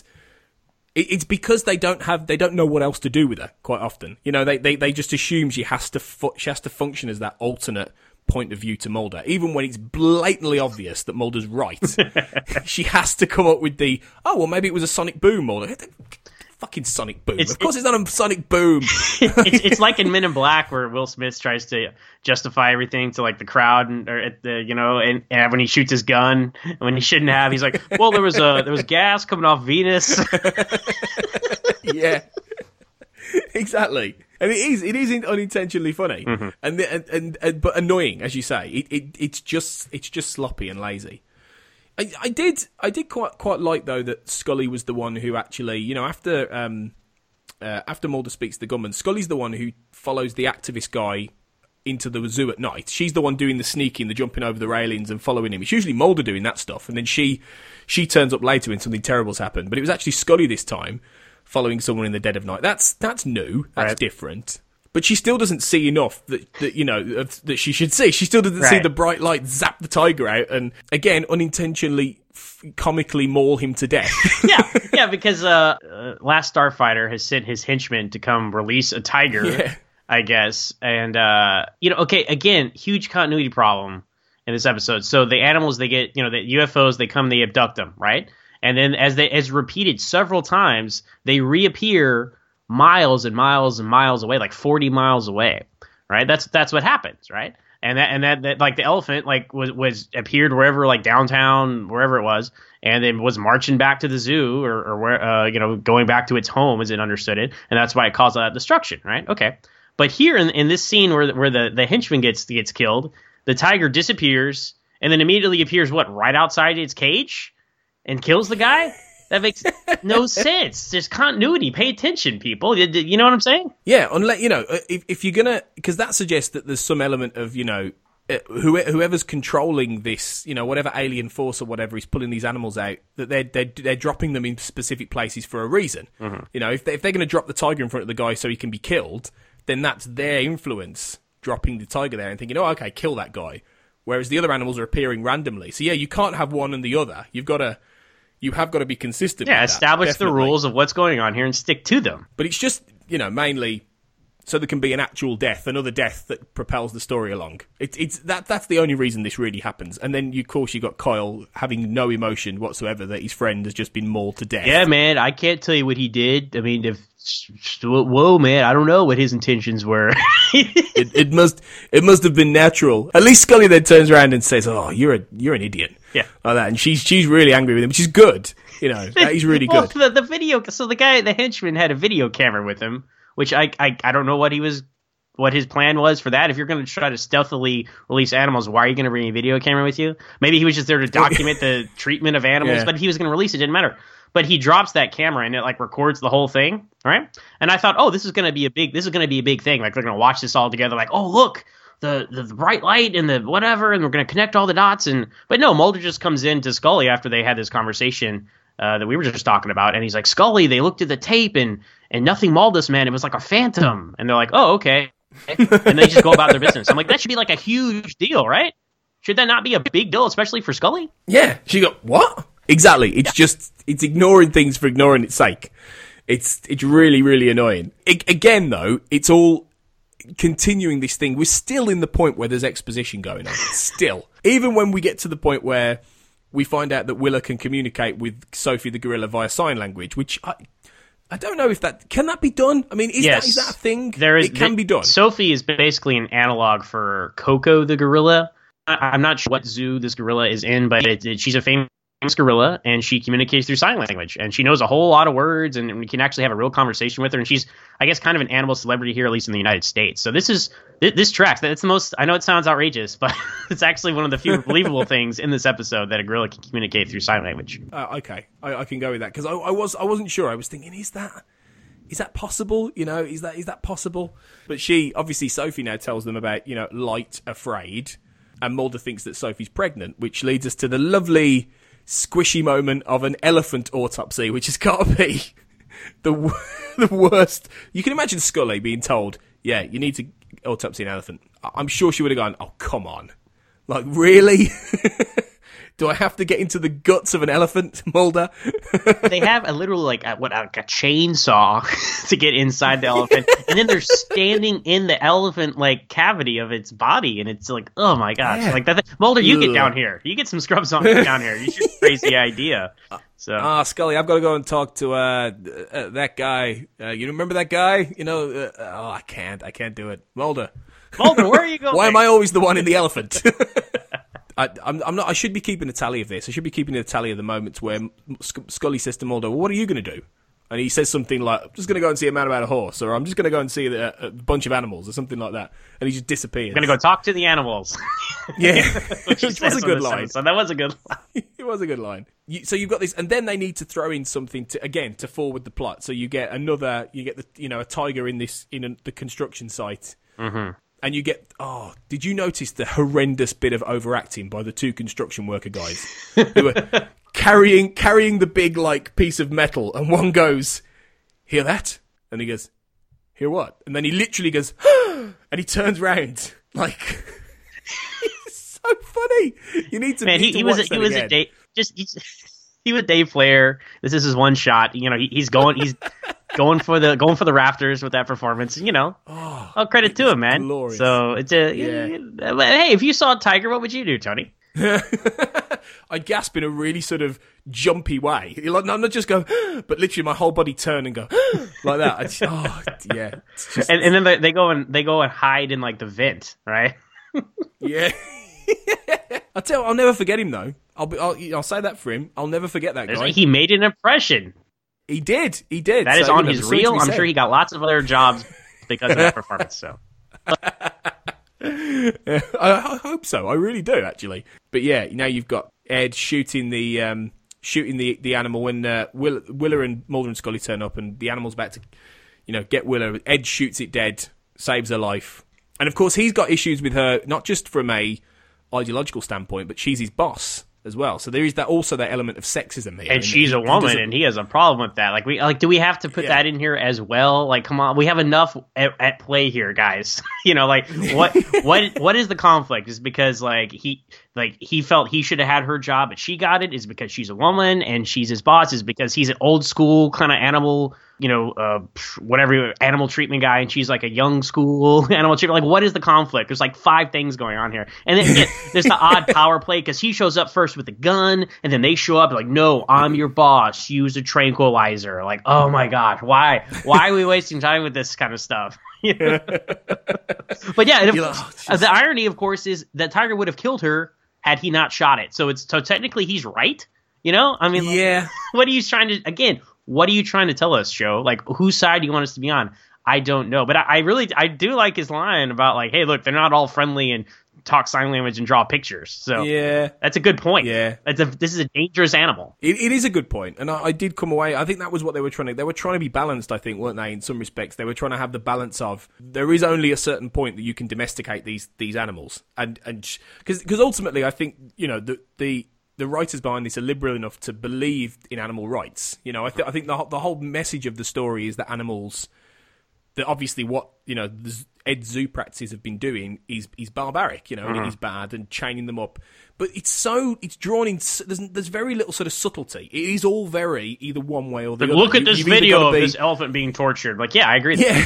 it, it's because they don't have, they don't know what else to do with her quite often. You know, they, they, they just assume she has to, fu- she has to function as that alternate point of view to Mulder, even when it's blatantly obvious that Mulder's right. She has to come up with the, oh, well, maybe it was a sonic boom, Mulder. Fucking sonic boom. It's, of course it's, it's not a sonic boom. it's, it's like in Men in Black where Will Smith tries to justify everything to like the crowd and or at the, you know, and, and when he shoots his gun and when he shouldn't have, he's like, well, there was a there was gas coming off Venus. Yeah. Exactly. And it is it is unintentionally funny. Mm-hmm. And, and, and and but annoying, as you say. It, it it's just it's just sloppy and lazy. I, I did I did quite quite like though that Scully was the one who actually, you know, after um uh, after Mulder speaks to the gunman, Scully's the one who follows the activist guy into the zoo at night. She's the one doing the sneaking, the jumping over the railings and following him. It's usually Mulder doing that stuff, and then she she turns up later when something terrible's happened. But it was actually Scully this time following someone in the dead of night. That's that's new. That's Right. different. But she still doesn't see enough that, that you know of, that she should see. She still doesn't see Right. the bright light zap the tiger out, and again unintentionally, f- comically maul him to death. yeah, yeah, because uh, uh, Last Starfighter has sent his henchmen to come release a tiger, Yeah. I guess. And, uh, you know, okay, again, huge continuity problem in this episode. So the animals, they get, you know, the U F Os, they come, they abduct them, right? And then as they, as repeated several times, they reappear miles and miles and miles away, like forty miles away, right? That's that's what happens, right? And that and that, that like the elephant like was was appeared wherever, like downtown, wherever it was, and then was marching back to the zoo or, or where uh, you know, going back to its home as it understood it, and that's why it caused all that destruction, right? Okay, but here in in this scene where where the the henchman gets gets killed, the tiger disappears and then immediately appears what right outside its cage and kills the guy. That makes no sense. There's continuity. Pay attention, people. You, you know what I'm saying? Yeah, unless you know, if if you're gonna, because that suggests that there's some element of, you know, uh, who, whoever's controlling this, you know, whatever alien force or whatever is pulling these animals out, that they're they're, they're dropping them in specific places for a reason. Mm-hmm. You know, if they, if they're going to drop the tiger in front of the guy so he can be killed, then that's their influence dropping the tiger there and thinking, oh, okay, kill that guy. Whereas the other animals are appearing randomly. So yeah, you can't have one and the other. You've got to. You have got to be consistent. Yeah, with that, establish definitely. the rules of what's going on here and stick to them. But it's just, you know, mainly so there can be an actual death, another death that propels the story along. It's it's that that's the only reason this really happens. And then, of course, you got Kyle having no emotion whatsoever that his friend has just been mauled to death. Yeah, man, I can't tell you what he did. I mean, if whoa, man, I don't know what his intentions were. it, it must it must have been natural. At least Scully then turns around and says, "Oh, you're a you're an idiot." Yeah, like that, and she's she's really angry with him, which is good. You know, that is really well, good. The, the video, so the guy, the henchman, had a video camera with him, which I I, I don't know what he was, what his plan was for that. If you're going to try to stealthily release animals, why are you going to bring a video camera with you? Maybe he was just there to document the treatment of animals, Yeah. but he was going to release it. Didn't matter. But he drops that camera and it like records the whole thing, right? And I thought, oh, this is going to be a big, this is going to be a big thing. Like they're going to watch this all together. Like, oh, look, the, the the bright light and the whatever, and we're going to connect all the dots. And but no, Mulder just comes in to Scully after they had this conversation uh, that we were just talking about, and he's like, Scully, they looked at the tape and and nothing mauled us, man. It was like a phantom. And they're like, oh, okay. And they just go about their business. I'm like, that should be like a huge deal, right? Should that not be a big deal, especially for Scully? Yeah, she got what? Exactly. It's yeah. just it's ignoring things for ignoring its sake. It's it's really really annoying. It, again, though, it's all continuing this thing. We're still in the point where there's exposition going on. Still, even when we get to the point where we find out that Willa can communicate with Sophie the gorilla via sign language, which I I don't know if that can that be done. I mean, is yes. that is that a thing? There is. It can the, be done. Sophie is basically an analog for Coco the gorilla. I, I'm not sure what zoo this gorilla is in, but it, it, she's a famous gorilla, and she communicates through sign language, and she knows a whole lot of words, and we can actually have a real conversation with her. And she's, I guess, kind of an animal celebrity here, at least in the United States. So this is this, this tracks. That's the most. I know it sounds outrageous, but it's actually one of the few believable things in this episode that a gorilla can communicate through sign language. Uh, okay, I, I can go with that because I, I was I wasn't sure. I was thinking, is that is that possible? You know, is that is that possible? But she obviously Sophie now tells them about, you know, light afraid, and Mulder thinks that Sophie's pregnant, which leads us to the lovely squishy moment of an elephant autopsy, which has got to be the the worst. You can imagine Scully being told, yeah, you need to autopsy an elephant. I'm sure she would have gone, oh, come on. Like, really? Do I have to get into the guts of an elephant, Mulder? They have a literal, like, a, what, like a chainsaw to get inside the elephant, and then they're standing in the elephant, like, cavity of its body, and it's like, oh my gosh. Yeah. Like that. Mulder, you Ugh. get down here. You get some scrubs on down here. You should crazy idea. So. Ah, uh, Scully, I've got to go and talk to uh, uh, that guy. Uh, you remember that guy? You know, uh, oh, I can't. I can't do it. Mulder. Mulder, where are you going? Why am I always the one in the elephant? I, I'm, I'm not. I should be keeping a tally of this. I should be keeping a tally of the moments where Scully says to Mulder, well, "What are you going to do?" And he says something like, "I'm just going to go and see a man about a horse," or "I'm just going to go and see a, a bunch of animals," or something like that. And he just disappears. I'm going to go talk to the animals. Yeah, which was a good line. So that was a good line. It was a good line. You, so you've got this, and then they need to throw in something to again to forward the plot. So you get another. You get the you know a tiger in this in a, the construction site. Mm-hmm. And you get, oh, did you notice the horrendous bit of overacting by the two construction worker guys who were carrying carrying the big, like, piece of metal, and one goes, hear that? And he goes, hear what? And then he literally goes, and he turns round like, it's so funny. You need to, man. need He, to he was watch a, he that was again. a Dave, just he's, he was Dave Flair. This is his one shot. You know, he, he's going he's going for the going for the rafters with that performance. You know, Oh, all credit to him, man. glorious. So it's a Yeah. hey, if you saw Tiger, what would you do, Tony? I gasp in a really sort of jumpy way. You're like, no, not just go, but literally my whole body turn and go like that. I just, oh, yeah. It's just, And, and then they, they go and they go and hide in like the vent, right? yeah. I'll tell you, I'll never forget him though. I'll be, I'll, I'll say that for him. I'll never forget that guy. He made an impression. He did. He did. That is So, on you know, his there's something to reel. be I'm said. sure he got lots of other jobs because of that performance. So. I, I hope so. I really do, actually. But yeah, now you've got Ed shooting the um, shooting the, the animal when uh, Will, Willa and Mulder and Scully turn up, and the animal's about to, you know, get Willa. Ed shoots it dead, saves her life, and of course he's got issues with her, not just from a ideological standpoint, but she's his boss as well. So there is that also that element of sexism here. And she's a woman, and he has a problem with that. Like, we like, do we have to put Yeah. that in here as well? Like, come on, we have enough at, at play here, guys. You know, like, what, what, what is the conflict? Is because like he, like he felt he should have had her job, but she got it. Is because she's a woman and she's his boss. Is because he's an old school kind of animal, you know, uh, whatever animal treatment guy, and she's like a young school animal treatment. Like, what is the conflict? There's like five things going on here, and then again, there's the odd power play because he shows up first with a gun, and then they show up like, no, I'm your boss. Use a tranquilizer. Like, oh my gosh, why? Why are we wasting time with this kind of stuff? But yeah, and of You're like, course, oh, the irony, of course, is that Tiger would have killed her had he not shot it. So it's so technically he's right. You know, I mean, like, Yeah. what are you trying to again? What are you trying to tell us, Joe? Like, whose side do you want us to be on? I don't know, but I, I really I do like his line about like, hey, look, they're not all friendly and talk sign language and draw pictures. So Yeah. that's a good point. Yeah. It's a, this is a dangerous animal. It, it is a good point, and I, I did come away. I think that was what they were trying to. They were trying to be balanced, I think, weren't they? In some respects, they were trying to have the balance of there is only a certain point that you can domesticate these these animals, and and because because ultimately, I think you know the the. The writers behind this are liberal enough to believe in animal rights. You know, I, th- I think the the whole message of the story is that animals, that obviously what you know the Ed zoo practices have been doing is is barbaric. You know, and it is bad and chaining them up. But it's so it's drawn in. There's there's very little sort of subtlety. It is all very either one way or the Like, other. look at You- this you've either video gotta of be- this elephant being tortured. Like, yeah, I agree. Yeah.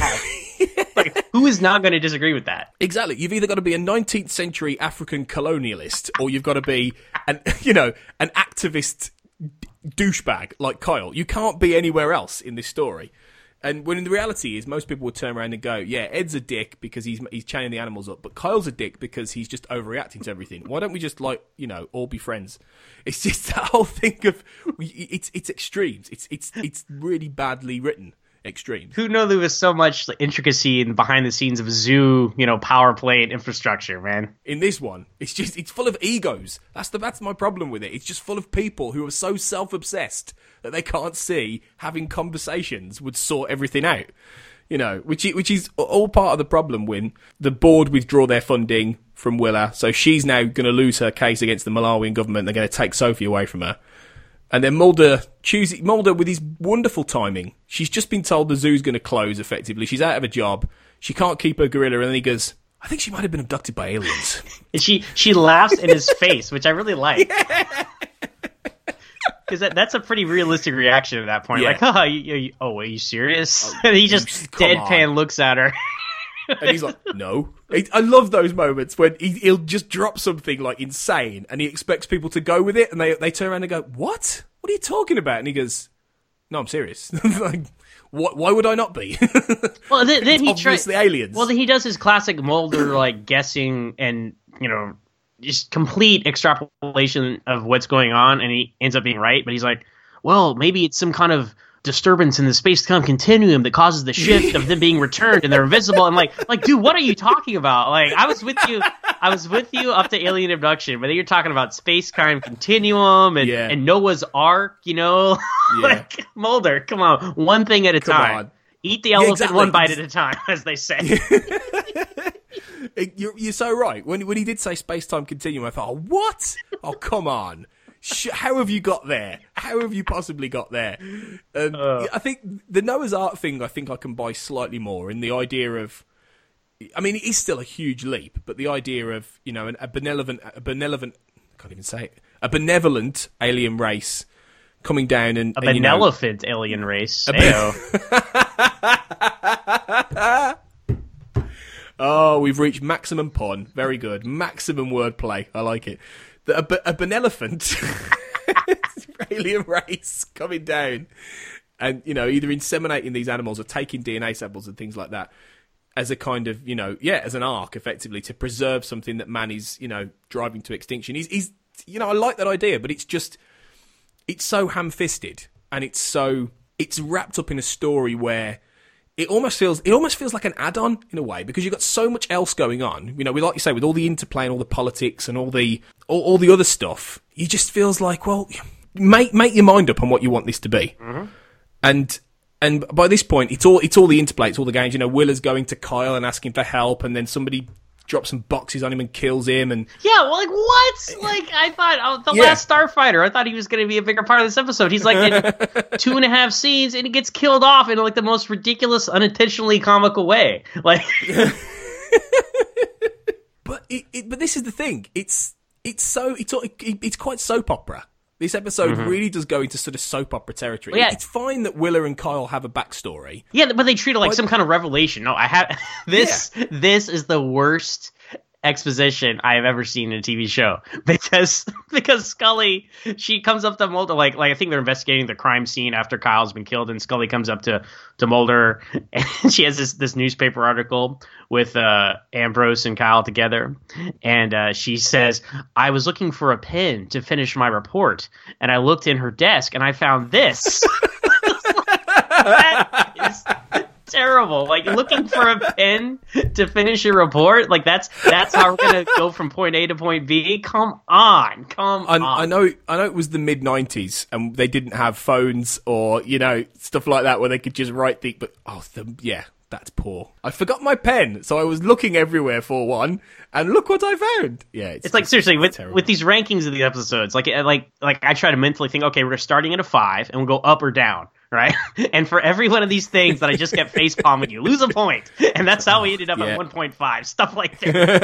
Like, who is not going to disagree with that? Exactly. You've either got to be a nineteenth century African colonialist, or you've got to be an you know an activist douchebag like Kyle. You can't be anywhere else in this story. And when the reality is, most people would turn around and go, "Yeah, Ed's a dick because he's he's chaining the animals up, but Kyle's a dick because he's just overreacting to everything. Why don't we just like you know all be friends?" It's just that whole thing of it's it's extremes. It's it's it's really badly written. Extremes. Who knew there was so much intricacy in behind the scenes of zoo, you know, power play and infrastructure, man? In this one, it's just it's full of egos. That's the that's my problem with it. It's just full of people who are so self-obsessed that they can't see having conversations would sort everything out. You know, which i- which is all part of the problem when the board withdraw their funding from Willa, so she's now going to lose her case against the Malawian government. They're going to take Sophie away from her. And then Mulder chooses Mulder with his wonderful timing. She's just been told the zoo's going to close. Effectively, she's out of a job. She can't keep her gorilla, and then he goes, "I think she might have been abducted by aliens." And she she laughs in his face, which I really like. Because that, that's a pretty realistic reaction at that point. Yeah. Like, oh, you, you, oh, are you serious? and he just come deadpan on. looks at her. And he's like, "No." I I love those moments when he, he'll just drop something like insane, and he expects people to go with it, and they they turn around and go, "What? What are you talking about?" And he goes, "No, I'm serious." Like, what? Why would I not be? Well, then, then he Obviously tries. aliens. Well, then he does his classic Mulder like guessing and you know just complete extrapolation of what's going on, and he ends up being right. But he's like, well, maybe it's some kind of disturbance in the space-time continuum that causes the shift of them being returned and they're invisible. I'm like, like, dude, what are you talking about? Like, I was with you, I was with you up to alien abduction, but then you're talking about space-time continuum and, Yeah. and Noah's Ark, you know? Yeah. Like, Mulder, come on, one thing at a Come time. on. Eat the elephant exactly. one bite at a time, as they say. It- You're, you're so right. When when he did say space time continuum, I thought, oh, what? Oh, come on. How have you got there? How have you possibly got there? Um, uh. I think the Noah's Ark thing, I think I can buy slightly more in the idea of, I mean, it is still a huge leap, but the idea of, you know, a benevolent, a benevolent, I can't even say it, a benevolent alien race coming down and... A and, you know, benevolent alien race. A ben- oh, we've reached maximum pun. Very good. Maximum wordplay. I like it. The, a, a benevolent alien race coming down and, you know, either inseminating these animals or taking D N A samples and things like that as a kind of, you know, yeah, as an arc, effectively, to preserve something that man is, you know, driving to extinction. He's, he's you know, I like that idea, but it's just, it's so ham-fisted and it's so, it's wrapped up in a story where it almost feels, it almost feels like an add-on in a way, because you've got so much else going on. You know, we like you say, with all the interplay and all the politics and all the, all, all the other stuff, it just feels like, well, make, make your mind up on what you want this to be. Mm-hmm. And, And by this point, it's all it's all the interplay, it's all the games. You know, Willer's going to Kyle and asking for help, and then somebody drops some boxes on him and kills him. And yeah, well, like what? Like I thought, oh, the yeah. last Starfighter. I thought he was going to be a bigger part of this episode. He's like in two and a half scenes, and he gets killed off in like the most ridiculous, unintentionally comical way. Like, but it, it, but this is the thing. It's it's so it's it, it's quite soap opera. This episode mm-hmm. really does go into sort of soap opera territory. Well, yeah. It's fine that Willer and Kyle have a backstory. Yeah, but they treat it like but, some kind of revelation. No, I have this. Yeah. This is the worst exposition I have ever seen in a T V show, because because Scully, she comes up to Mulder, like like I think they're investigating the crime scene after Kyle's been killed, and Scully comes up to to Mulder, and she has this this newspaper article with uh, Ambrose and Kyle together, and uh, she says, "I was looking for a pen to finish my report, and I looked in her desk, and I found this." That is terrible. Like, looking for a pen to finish a report, like that's that's how we're gonna go from point A to point B. Come on, come I, on. I know, I know it was the mid nineties, and they didn't have phones or, you know, stuff like that where they could just write the. But oh, the, yeah, that's poor. I forgot my pen, so I was looking everywhere for one, and look what I found. Yeah, it's, it's like seriously with terrible. with these rankings of the episodes, like like like I try to mentally think, okay, we're starting at a five, and we'll go up or down. Right? And for every one of these things that I just kept face palming, you lose a point. And that's how we ended up yeah. at one point five. Stuff like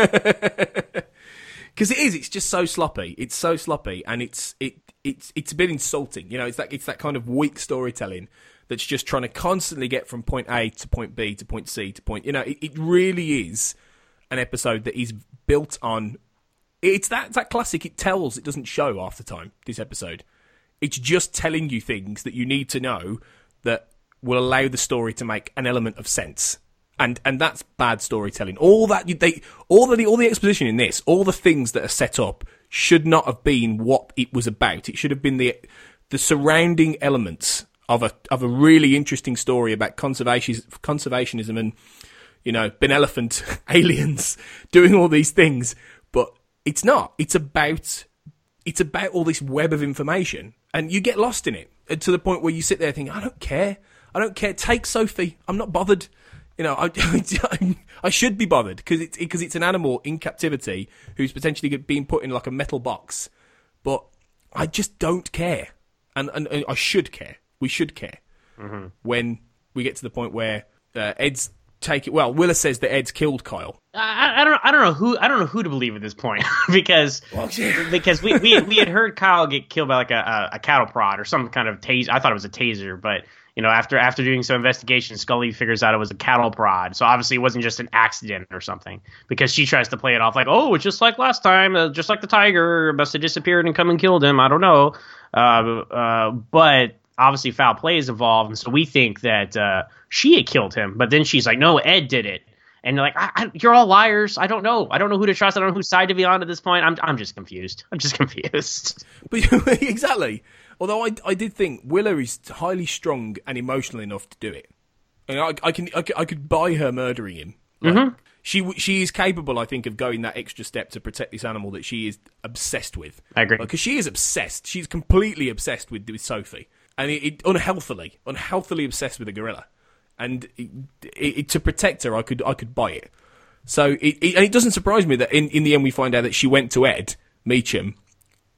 that. Because it is, it's just so sloppy. It's so sloppy, and it's it it's it's a bit insulting. You know, it's that it's that kind of weak storytelling that's just trying to constantly get from point A to point B to point C to point. You know, it, it really is an episode that is built on. It's that it's that classic. It tells, it doesn't show half the time. This episode. It's just telling you things that you need to know that will allow the story to make an element of sense, and and that's bad storytelling. All that you, they, all the all the exposition in this, all the things that are set up should not have been what it was about. It should have been the the surrounding elements of a of a really interesting story about conservation conservationism and, you know, benevolent aliens doing all these things. But it's not. It's about it's about all this web of information. And you get lost in it to the point where you sit there thinking, I don't care. I don't care. Take Sophie. I'm not bothered. You know, I, I, I should be bothered because it's, because it's an animal in captivity who's potentially being put in like a metal box. But I just don't care. And, and, and I should care. We should care. Mm-hmm. When we get to the point where uh, Ed's take it. Well, Willa says that Ed's killed Kyle. I, I don't. I don't know who. I don't know who to believe at this point because well, yeah. because we we had, we had heard Kyle get killed by like a, a cattle prod or some kind of taser. I thought it was a taser, but you know, after after doing some investigation, Scully figures out it was a cattle prod. So obviously, it wasn't just an accident or something, because she tries to play it off like, oh, it's just like last time, uh, just like the tiger must have disappeared and come and killed him. I don't know, uh, uh, but. Obviously, foul play is involved, and so we think that uh, she had killed him. But then she's like, no, Ed did it. And you're like, I, I, you're all liars. I don't know. I don't know who to trust. I don't know whose side to be on at this point. I'm I'm just confused. I'm just confused. But exactly. Although I, I did think Willa is highly strong and emotional enough to do it. And I, I, can, I, I could buy her murdering him. Like, mm-hmm. She she is capable, I think, of going that extra step to protect this animal that she is obsessed with. I agree. Because she is obsessed. She's completely obsessed with, with Sophie. And it, it unhealthily, unhealthily obsessed with a gorilla, and it, it, to protect her, I could, I could buy it. So, it, it, and it doesn't surprise me that in, in the end we find out that she went to Ed Meacham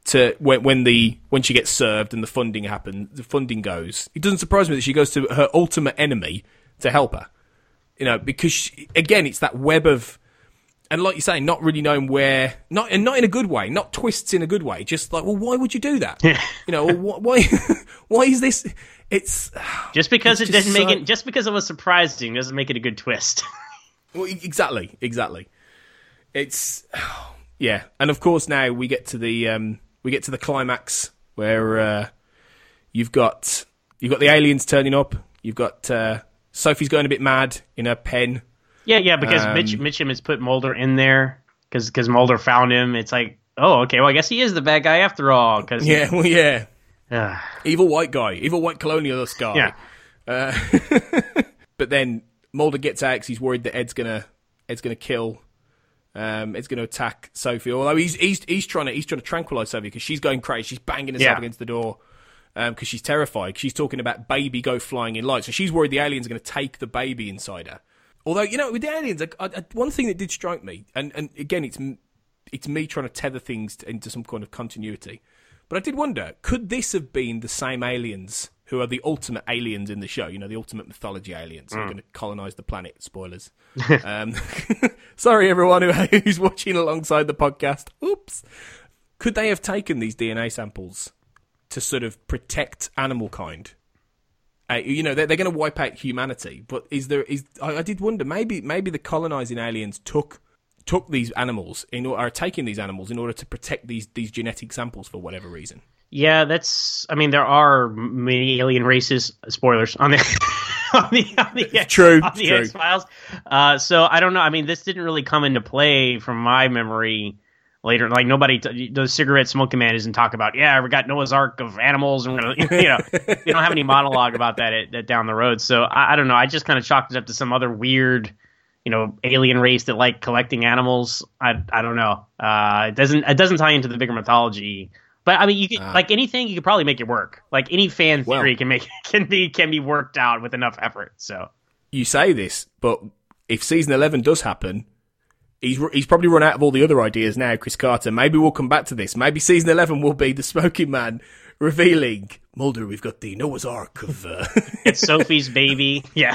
to when when the when she gets served and the funding happens, the funding goes. It doesn't surprise me that she goes to her ultimate enemy to help her. You know, because she, again, it's that web of, and like you say, not really knowing where, not and not in a good way, not twists in a good way. Just like, well, why would you do that? You know, well, why why is this? It's just because it's it just doesn't make so, it. Just because it was surprising doesn't make it a good twist. Well, exactly, exactly. It's yeah, and of course now we get to the um, we get to the climax where uh, you've got you've got the aliens turning up. You've got uh, Sophie's going a bit mad in her pen. Yeah, yeah, because um, Mitch, Mitchum has put Mulder in there because because Mulder found him. It's like, oh, okay, well, I guess he is the bad guy after all. Cause yeah, well, yeah, uh, evil white guy, evil white colonialist guy. Yeah, uh, but then Mulder gets out because he's worried that Ed's gonna Ed's gonna kill. Um, Ed's gonna attack Sophie. Although he's he's he's trying to he's trying to tranquilize Sophie because she's going crazy. She's banging herself yeah. against the door. Because um, she's terrified. She's talking about baby go flying in light. So she's worried the aliens are going to take the baby inside her. Although, you know, with the aliens, I, I, one thing that did strike me, and, and again, it's it's me trying to tether things to, into some kind of continuity, but I did wonder, could this have been the same aliens who are the ultimate aliens in the show? You know, the ultimate mythology aliens mm. who are going to colonize the planet. Spoilers. um, sorry, everyone who, who's watching alongside the podcast. Oops. Could they have taken these D N A samples to sort of protect animal kind? Uh, you know, they're, they're going to wipe out humanity, but is there? Is I, I did wonder, maybe maybe the colonizing aliens took took these animals in or are taking these animals in order to protect these these genetic samples for whatever reason. Yeah, that's. I mean, there are many alien races. Spoilers on the on the on the X, true on the true. X-Files. Uh, so I don't know. I mean, this didn't really come into play from my memory. Later, like nobody, t- the cigarette smoking man doesn't talk about, yeah, we got Noah's Ark of animals, and we're gonna, you know, we don't have any monologue about that at, at down the road. So I, I don't know. I just kind of chalked it up to some other weird, you know, alien race that like collecting animals. I I don't know. Uh, it doesn't it doesn't tie into the bigger mythology. But I mean, you could, uh, like anything, you could probably make it work. Like any fan theory well, can make can be can be worked out with enough effort. So you say this, but if season eleven does happen. He's he's probably run out of all the other ideas now, Chris Carter. Maybe we'll come back to this. Maybe season eleven will be the smoking man revealing, Mulder, we've got the Noah's Ark of... Uh... It's Sophie's baby. Yeah.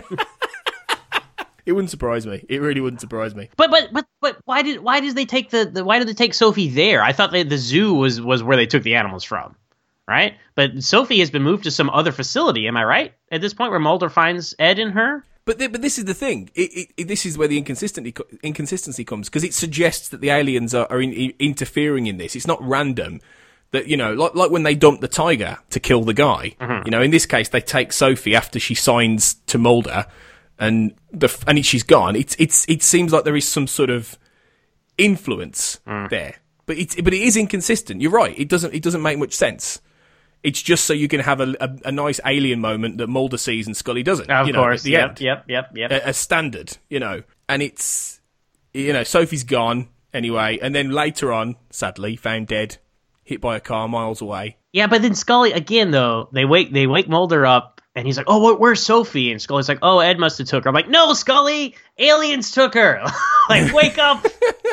It wouldn't surprise me. It really wouldn't surprise me. But but but but why did why did they take the, the why did they take Sophie there? I thought they, the zoo was was where they took the animals from, right? But Sophie has been moved to some other facility. Am I right? At this point, where Mulder finds Ed and her. But the, but this is the thing. It, it, it, this is where the inconsistency inconsistency comes because it suggests that the aliens are, are in, in, interfering in this. It's not random. That you know, like like when they dump the tiger to kill the guy. Mm-hmm. You know, in this case, they take Sophie after she signs to Mulder, and the and she's gone. It's it's it seems like there is some sort of influence mm. there, but it's but it is inconsistent. You're right. It doesn't it doesn't make much sense. It's just so you can have a, a, a nice alien moment that Mulder sees and Scully doesn't. Of you know, course, at the yep, end. yep, yep, yep. A, a standard, you know. And it's, you know, Sophie's gone anyway. And then later on, sadly, found dead, hit by a car miles away. Yeah, but then Scully, again, though, they wake they wake Mulder up, and he's like, oh, where's Sophie? And Scully's like, oh, Ed must have took her. I'm like, no, Scully, aliens took her. Like, wake up.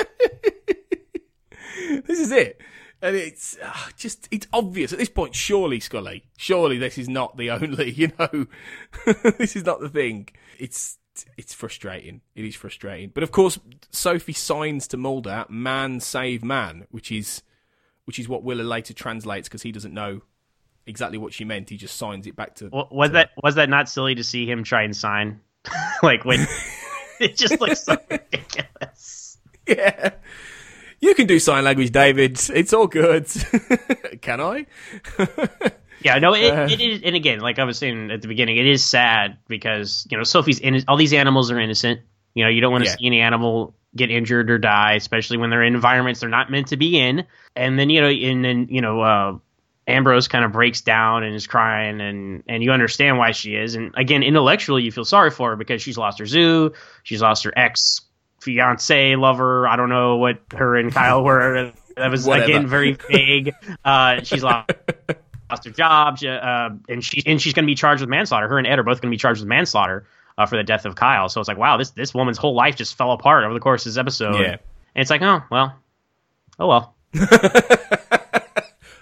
This is it. And it's uh, just, it's obvious at this point, surely, Scully, surely this is not the only, you know, this is not the thing. It's, it's frustrating. It is frustrating. But of course, Sophie signs to Mulder, man save man, which is, which is what Willa later translates because he doesn't know exactly what she meant. He just signs it back to. Well, was to, that, was that not silly to see him try and sign? Like when it just looks so ridiculous. Yeah. You can do sign language, David. It's all good. Can I? Yeah, no, it, uh, it is. And again, like I was saying at the beginning, it is sad because, you know, Sophie's in, all these animals are innocent. You know, you don't want to yeah. see any animal get injured or die, especially when they're in environments they're not meant to be in. And then, you know, and then, you know, uh, Ambrose kind of breaks down and is crying, and, and you understand why she is. And again, intellectually, you feel sorry for her because she's lost her zoo, she's lost her ex fiance, lover, I don't know what her and Kyle were. That was Whatever. Again very vague. Uh, she's lost, lost her job, uh, and she and she's going to be charged with manslaughter. Her and Ed are both going to be charged with manslaughter uh, for the death of Kyle. So it's like, wow, this this woman's whole life just fell apart over the course of this episode. Yeah. And it's like, oh well, oh well.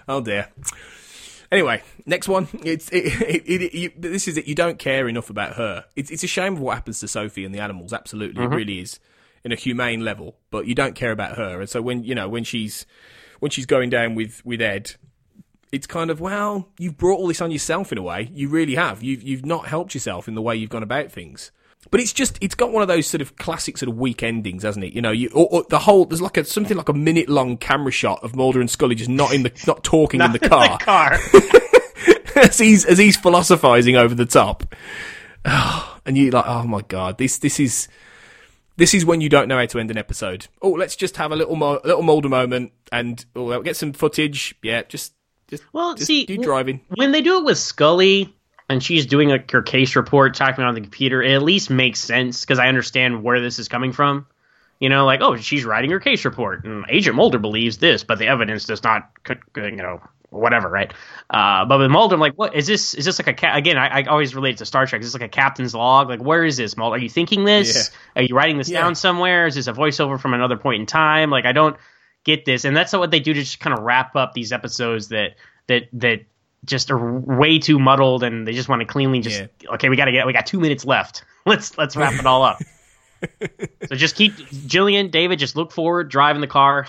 Oh dear. Anyway, next one. It's it, it, it, it, you, this is it. You don't care enough about her. It's it's a shame of what happens to Sophie and the animals. Absolutely, mm-hmm. It really is, in a humane level. But you don't care about her, and so when you know when she's when she's going down with, with Ed, it's kind of, well, you've brought all this on yourself in a way. You really have. You've you've not helped yourself in the way you've gone about things. But it's just, it's got one of those sort of classic sort of weak endings, hasn't it? You know, you or, or the whole, there's like a, something like a minute long camera shot of Mulder and Scully just not in the, not talking not in the car. In the car. as he's, as he's philosophizing over the top. Oh, and you're like, oh my God, this, this is, this is when you don't know how to end an episode. Oh, let's just have a little mo- little Mulder moment and oh, we'll get some footage. Yeah, just, just, well, just see, do driving. When they do it with Scully, and she's doing like her case report, typing on the computer, it at least makes sense because I understand where this is coming from. You know, like, oh, she's writing her case report, and Agent Mulder believes this, but the evidence does not, you know, whatever, right? Uh, but with Mulder, I'm like, what is this? Is this like a ca- again? I, I always relate it to Star Trek. Is this like a captain's log? Like, where is this, Mulder? Are you thinking this? Yeah. Are you writing this yeah. down somewhere? Is this a voiceover from another point in time? Like, I don't get this, and that's what they do to just kind of wrap up these episodes that that that. just are way too muddled, and they just want to cleanly just yeah. okay. We got to get. We got two minutes left. Let's let's wrap it all up. So just keep Jillian, David. Just look forward, drive in the car.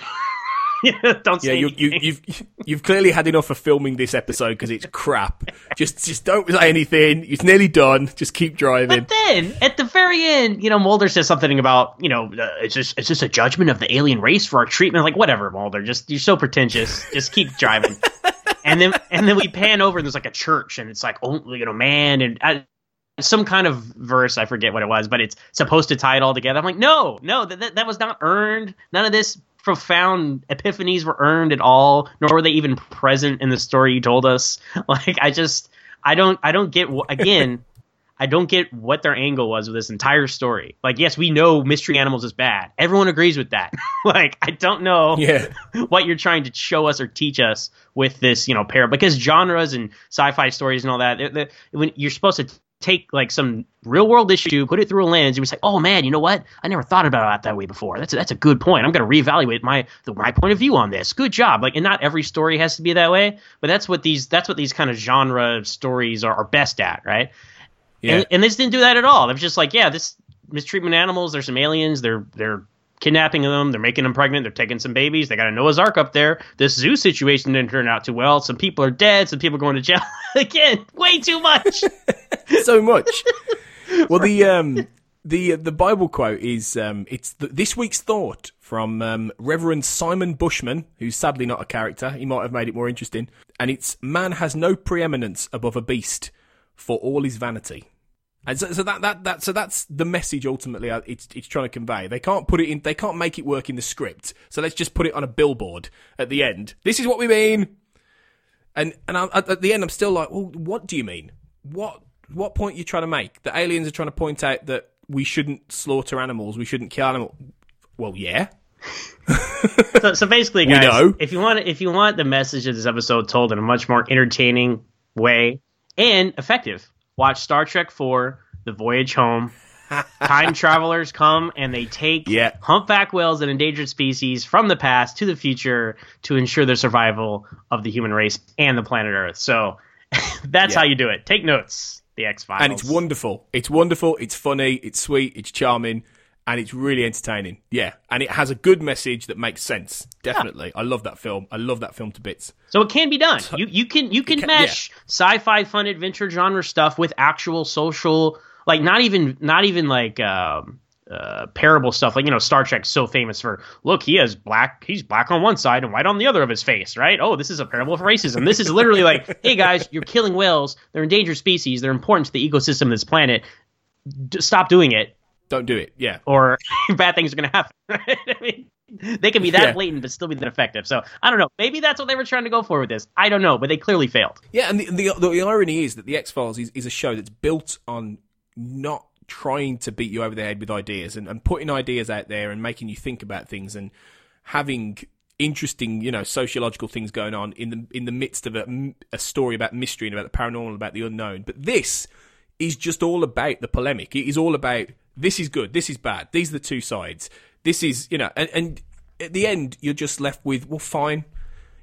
Don't say yeah. You, you, you've you've clearly had enough of filming this episode because it's crap. just just don't say anything. It's nearly done. Just keep driving. But then at the very end, you know, Mulder says something about you know uh, it's just it's just a judgment of the alien race for our treatment. Like whatever, Mulder. Just you're so pretentious. Just keep driving. And then and then we pan over and there's like a church and it's like, oh, you know, man, and I, some kind of verse, I forget what it was, but it's supposed to tie it all together. I'm like, no, no, that, that that was not earned. None of this profound epiphanies were earned at all, nor were they even present in the story you told us. Like, I just, I don't, I don't get, again, I don't get what their angle was with this entire story. Like, yes, we know Mystery Animals is bad. Everyone agrees with that. Like, I don't know yeah. what you're trying to show us or teach us with this, you know, pair. Because genres and sci-fi stories and all that, they're, they're, when you're supposed to take, like, some real-world issue, put it through a lens, and we say, oh, man, you know what? I never thought about it that way before. That's a, that's a good point. I'm going to reevaluate my the, my point of view on this. Good job. Like, and not every story has to be that way, but that's what these that's what these kind of genre stories are, are best at, right? Yeah. And, and they just didn't do that at all. They were just like, yeah, this mistreatment animals, there's some aliens, they're they're kidnapping them, they're making them pregnant, they're taking some babies, they got a Noah's Ark up there. This zoo situation didn't turn out too well. Some people are dead, some people are going to jail. Again, way too much. So much. Well, the um the the Bible quote is um it's the, this week's thought from um, Reverend Simon Bushman, who's sadly not a character. He might have made it more interesting. And it's, man has no preeminence above a beast, for all his vanity. And so, so that that that so that's the message ultimately it's it's trying to convey. They can't put it in. They can't make it work in the script. So let's just put it on a billboard at the end. This is what we mean. And and I, at the end, I'm still like, well, what do you mean? What what point are you trying to make? The aliens are trying to point out that we shouldn't slaughter animals. We shouldn't kill animals. Well, yeah. so, so basically, guys, if you want if you want the message of this episode told in a much more entertaining way and effective, watch Star Trek four, The Voyage Home. Time travelers come and they take yeah. humpback whales, an endangered species, from the past to the future to ensure the survival of the human race and the planet Earth. So that's yeah. how you do it. Take notes. The X-Files. And it's wonderful. It's wonderful. It's funny. It's sweet. It's charming. And it's really entertaining. Yeah. And it has a good message that makes sense. Definitely. Yeah. I love that film. I love that film to bits. So it can be done. You you can you can, can mesh yeah. sci-fi fun adventure genre stuff with actual social, like not even not even like um, uh, parable stuff. Like, you know, Star Trek's so famous for, look, he has black, he's black on one side and white on the other of his face, right? Oh, this is a parable of racism. This is literally like, hey guys, you're killing whales. They're endangered species. They're important to the ecosystem of this planet. D- stop doing it. Don't do it, yeah. Or bad things are going to happen, right? I mean, they can be that yeah. blatant but still be that effective. So, I don't know. Maybe that's what they were trying to go for with this. I don't know, but they clearly failed. Yeah, and the the, the, the irony is that The X-Files is, is a show that's built on not trying to beat you over the head with ideas and, and putting ideas out there and making you think about things and having interesting, you know, sociological things going on in the in the midst of a, a story about mystery and about the paranormal, about the unknown. But this is just all about the polemic. It is all about, this is good, this is bad, these are the two sides. This is, you know, and, and at the end, you're just left with, well, fine.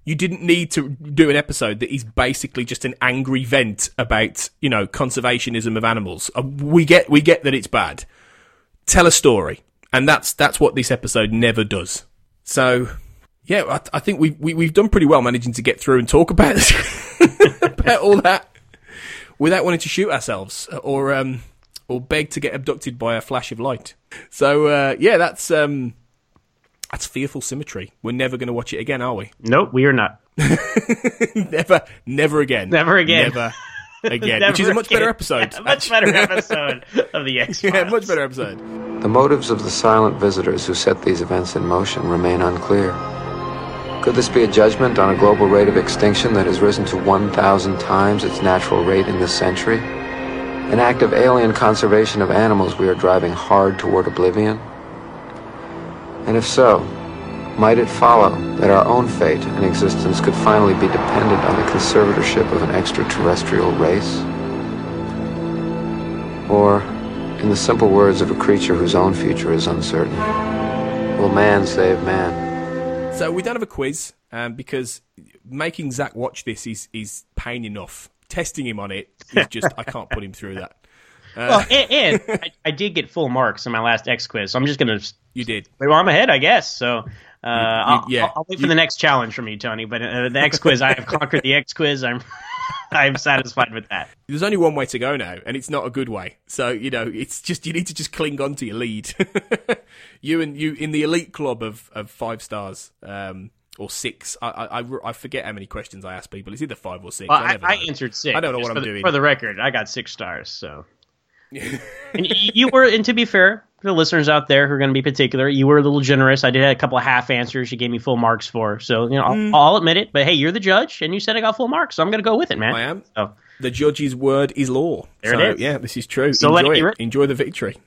You didn't need to do an episode that is basically just an angry vent about, you know, conservationism of animals. Uh, we get we get that it's bad. Tell a story, and that's that's what this episode never does. So, yeah, I, I think we, we we've done pretty well managing to get through and talk about about all that without wanting to shoot ourselves or um or beg to get abducted by a flash of light. So, uh, yeah, that's um. That's Fearful Symmetry. We're never going to watch it again, are we? Nope, we are not. never, never again. Never again. Never again. Never Which is a much again. better episode. Yeah, much better episode of the X-Files. Yeah, much better episode. The motives of the silent visitors who set these events in motion remain unclear. Could this be a judgment on a global rate of extinction that has risen to one thousand times its natural rate in this century? An act of alien conservation of animals we are driving hard toward oblivion? And if so, might it follow that our own fate and existence could finally be dependent on the conservatorship of an extraterrestrial race? Or, in the simple words of a creature whose own future is uncertain, will man save man? So we don't have a quiz, um, because making Zach watch this is, is pain enough. Testing him on it is just, I can't put him through that. Uh, Well, and, and I, I did get full marks in my last X quiz, so I'm just going to... You did. Well, I'm ahead, I guess, so... Uh, I'll, yeah. I'll, I'll wait for You- the next challenge from you, Tony, but uh, the X quiz, I have conquered the X quiz. I'm I'm satisfied with that. There's only one way to go now, and it's not a good way. So, you know, it's just, you need to just cling on to your lead. you and you in the elite club of, of five stars, um, or six. I, I, I forget how many questions I ask people. It's either five or six. Well, I, I, never I know. answered six. I don't know just what for I'm the, doing. For the record, I got six stars, so... and you, you were, and to be fair, for the listeners out there who are going to be particular, you were a little generous. I did have a couple of half answers you gave me full marks for, so you know I'll, Mm. I'll admit it. But hey, you're the judge, and you said I got full marks, so I'm going to go with it, man. I am. So, The judge's word is law. There so, it is. Yeah, this is true. So let Enjoy it be it. written. Enjoy the victory.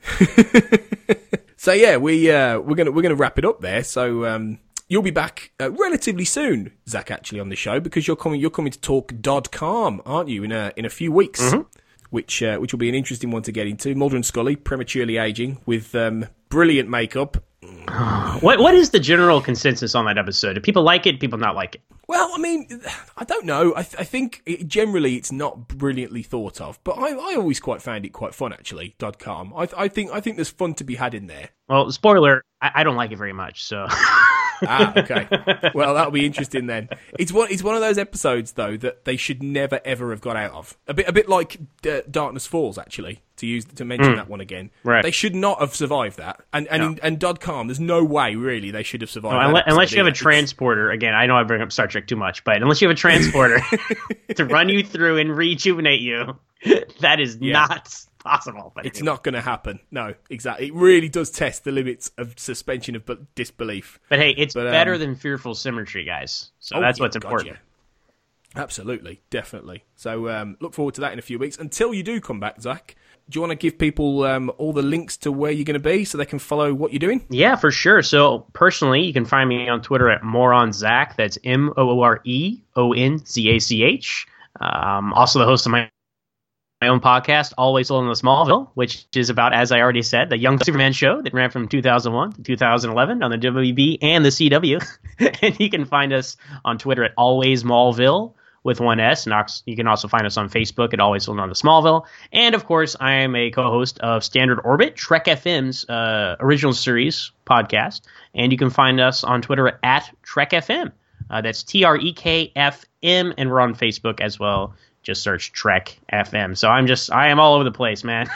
So yeah, we uh, we're gonna we're gonna wrap it up there. So um, you'll be back uh, relatively soon, Zach, actually on the show because you're coming you're coming to talk Dodd Calm, aren't you? In a in a few weeks. Mm-hmm. Which uh, which will be an interesting one to get into. Mulder and Scully prematurely aging with um, brilliant makeup. what what is the general consensus on that episode? Do people like it? Do people not like it? Well, I mean, I don't know. I, th- I think it, generally it's not brilliantly thought of, but I, I always quite found it quite fun actually. Dodd Calm. I, I think I think there's fun to be had in there. Well, spoiler, I, I don't like it very much. So Ah, okay. Well, that'll be interesting then. It's one. It's one of those episodes though that they should never ever have got out of. A bit, a bit like uh, Darkness Falls, actually. To use to mention Mm. that one again, Right. They should not have survived that. And and No. in, and Dodd Calm, there's no way really they should have survived. No, that unless, episode unless you have a either. It's- transporter, again, I know I bring up Star Trek too much, but unless you have a transporter to run you through and rejuvenate you, that is Yeah. not possible. But It's anyway. not going to happen. No, exactly. It really does test the limits of suspension of bu- disbelief. But hey, it's But, um, better than Fearful Symmetry, guys. So Oh, that's yeah, what's God, important. yeah. Absolutely, definitely. So um, look forward to that in a few weeks. Until you do come back, Zach, do you want to give people um, all the links to where you're going to be so they can follow what you're doing? Yeah, for sure. So personally, you can find me on Twitter at MoronZach. That's M O O R E O N Z A C H. Um, also the host of my my own podcast, Always Alone in Smallville, which is about, as I already said, the Young Superman show that ran from two thousand one to two thousand eleven on the W B and the C W. And you can find us on Twitter at Always Smallville with one S. And you can also find us on Facebook at Always Alone in Smallville. And, of course, I am a co-host of Standard Orbit, Trek F M's uh, original series podcast. And you can find us on Twitter at Trek F M. Uh, that's T R E K F M. And we're on Facebook as well. Just search Trek F M. So I'm just, I am all over the place, man.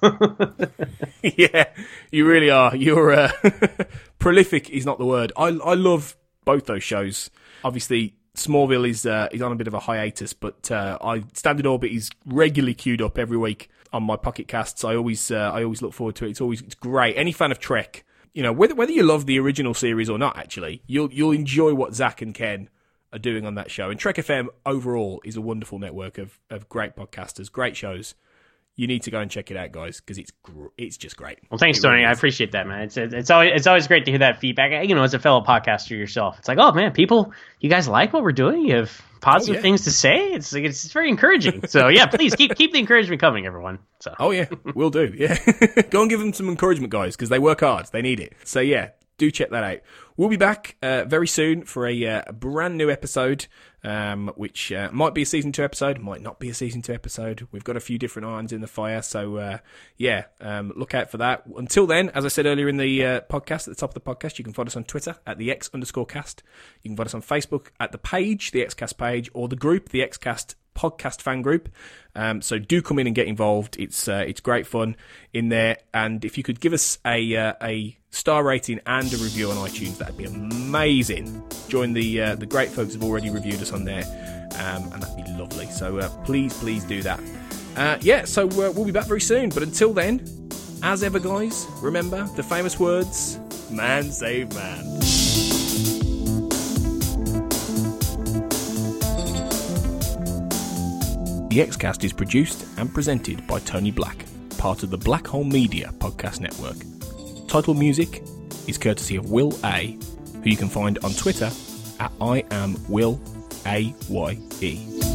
Yeah, you really are. You're uh, prolific is not the word. I I love both those shows. Obviously, Smallville is uh, is on a bit of a hiatus, but uh, I Standard Orbit is regularly queued up every week on my Pocket Casts. I always uh, I always look forward to it. It's always it's great. Any fan of Trek, you know, whether whether you love the original series or not, actually, you'll you'll enjoy what Zach and Ken are doing on that show. And Trek F M overall is a wonderful network of of great podcasters, great shows. You need to go and check it out, guys, because it's gr- it's just great. Well, thanks, It Tony. really I is. appreciate that, man. It's it's always it's always great to hear that feedback. You know, as a fellow podcaster yourself, it's like, oh man, people, you guys like what we're doing. You have positive Oh, yeah. things to say. It's like it's very encouraging. So yeah, please keep keep the encouragement coming, everyone. So Oh yeah, will do. Yeah, go and give them some encouragement, guys, because they work hard. They need it. So yeah, do check that out. We'll be back uh, very soon for a, uh, a brand new episode, um, which uh, might be a season two episode, might not be a season two episode. We've got a few different irons in the fire, so uh, yeah, um, look out for that. Until then, as I said earlier in the uh, podcast, at the top of the podcast, you can find us on Twitter at the X underscore cast. You can find us on Facebook at the page, the XCast page, or the group, the XCast podcast fan group. Um, so do come in and get involved. It's uh, it's great fun in there. And if you could give us a uh, a star rating and a review on iTunes, that'd be amazing. Join the uh, the great folks who've already reviewed us on there, um, and that'd be lovely. So uh, please, please do that. Uh, yeah, so uh, we'll be back very soon. But until then, as ever, guys, remember the famous words: man save man. The XCast is produced and presented by Tony Black, part of the Black Hole Media podcast network. Title music is courtesy of Will A, who you can find on Twitter at I am Will A Y E.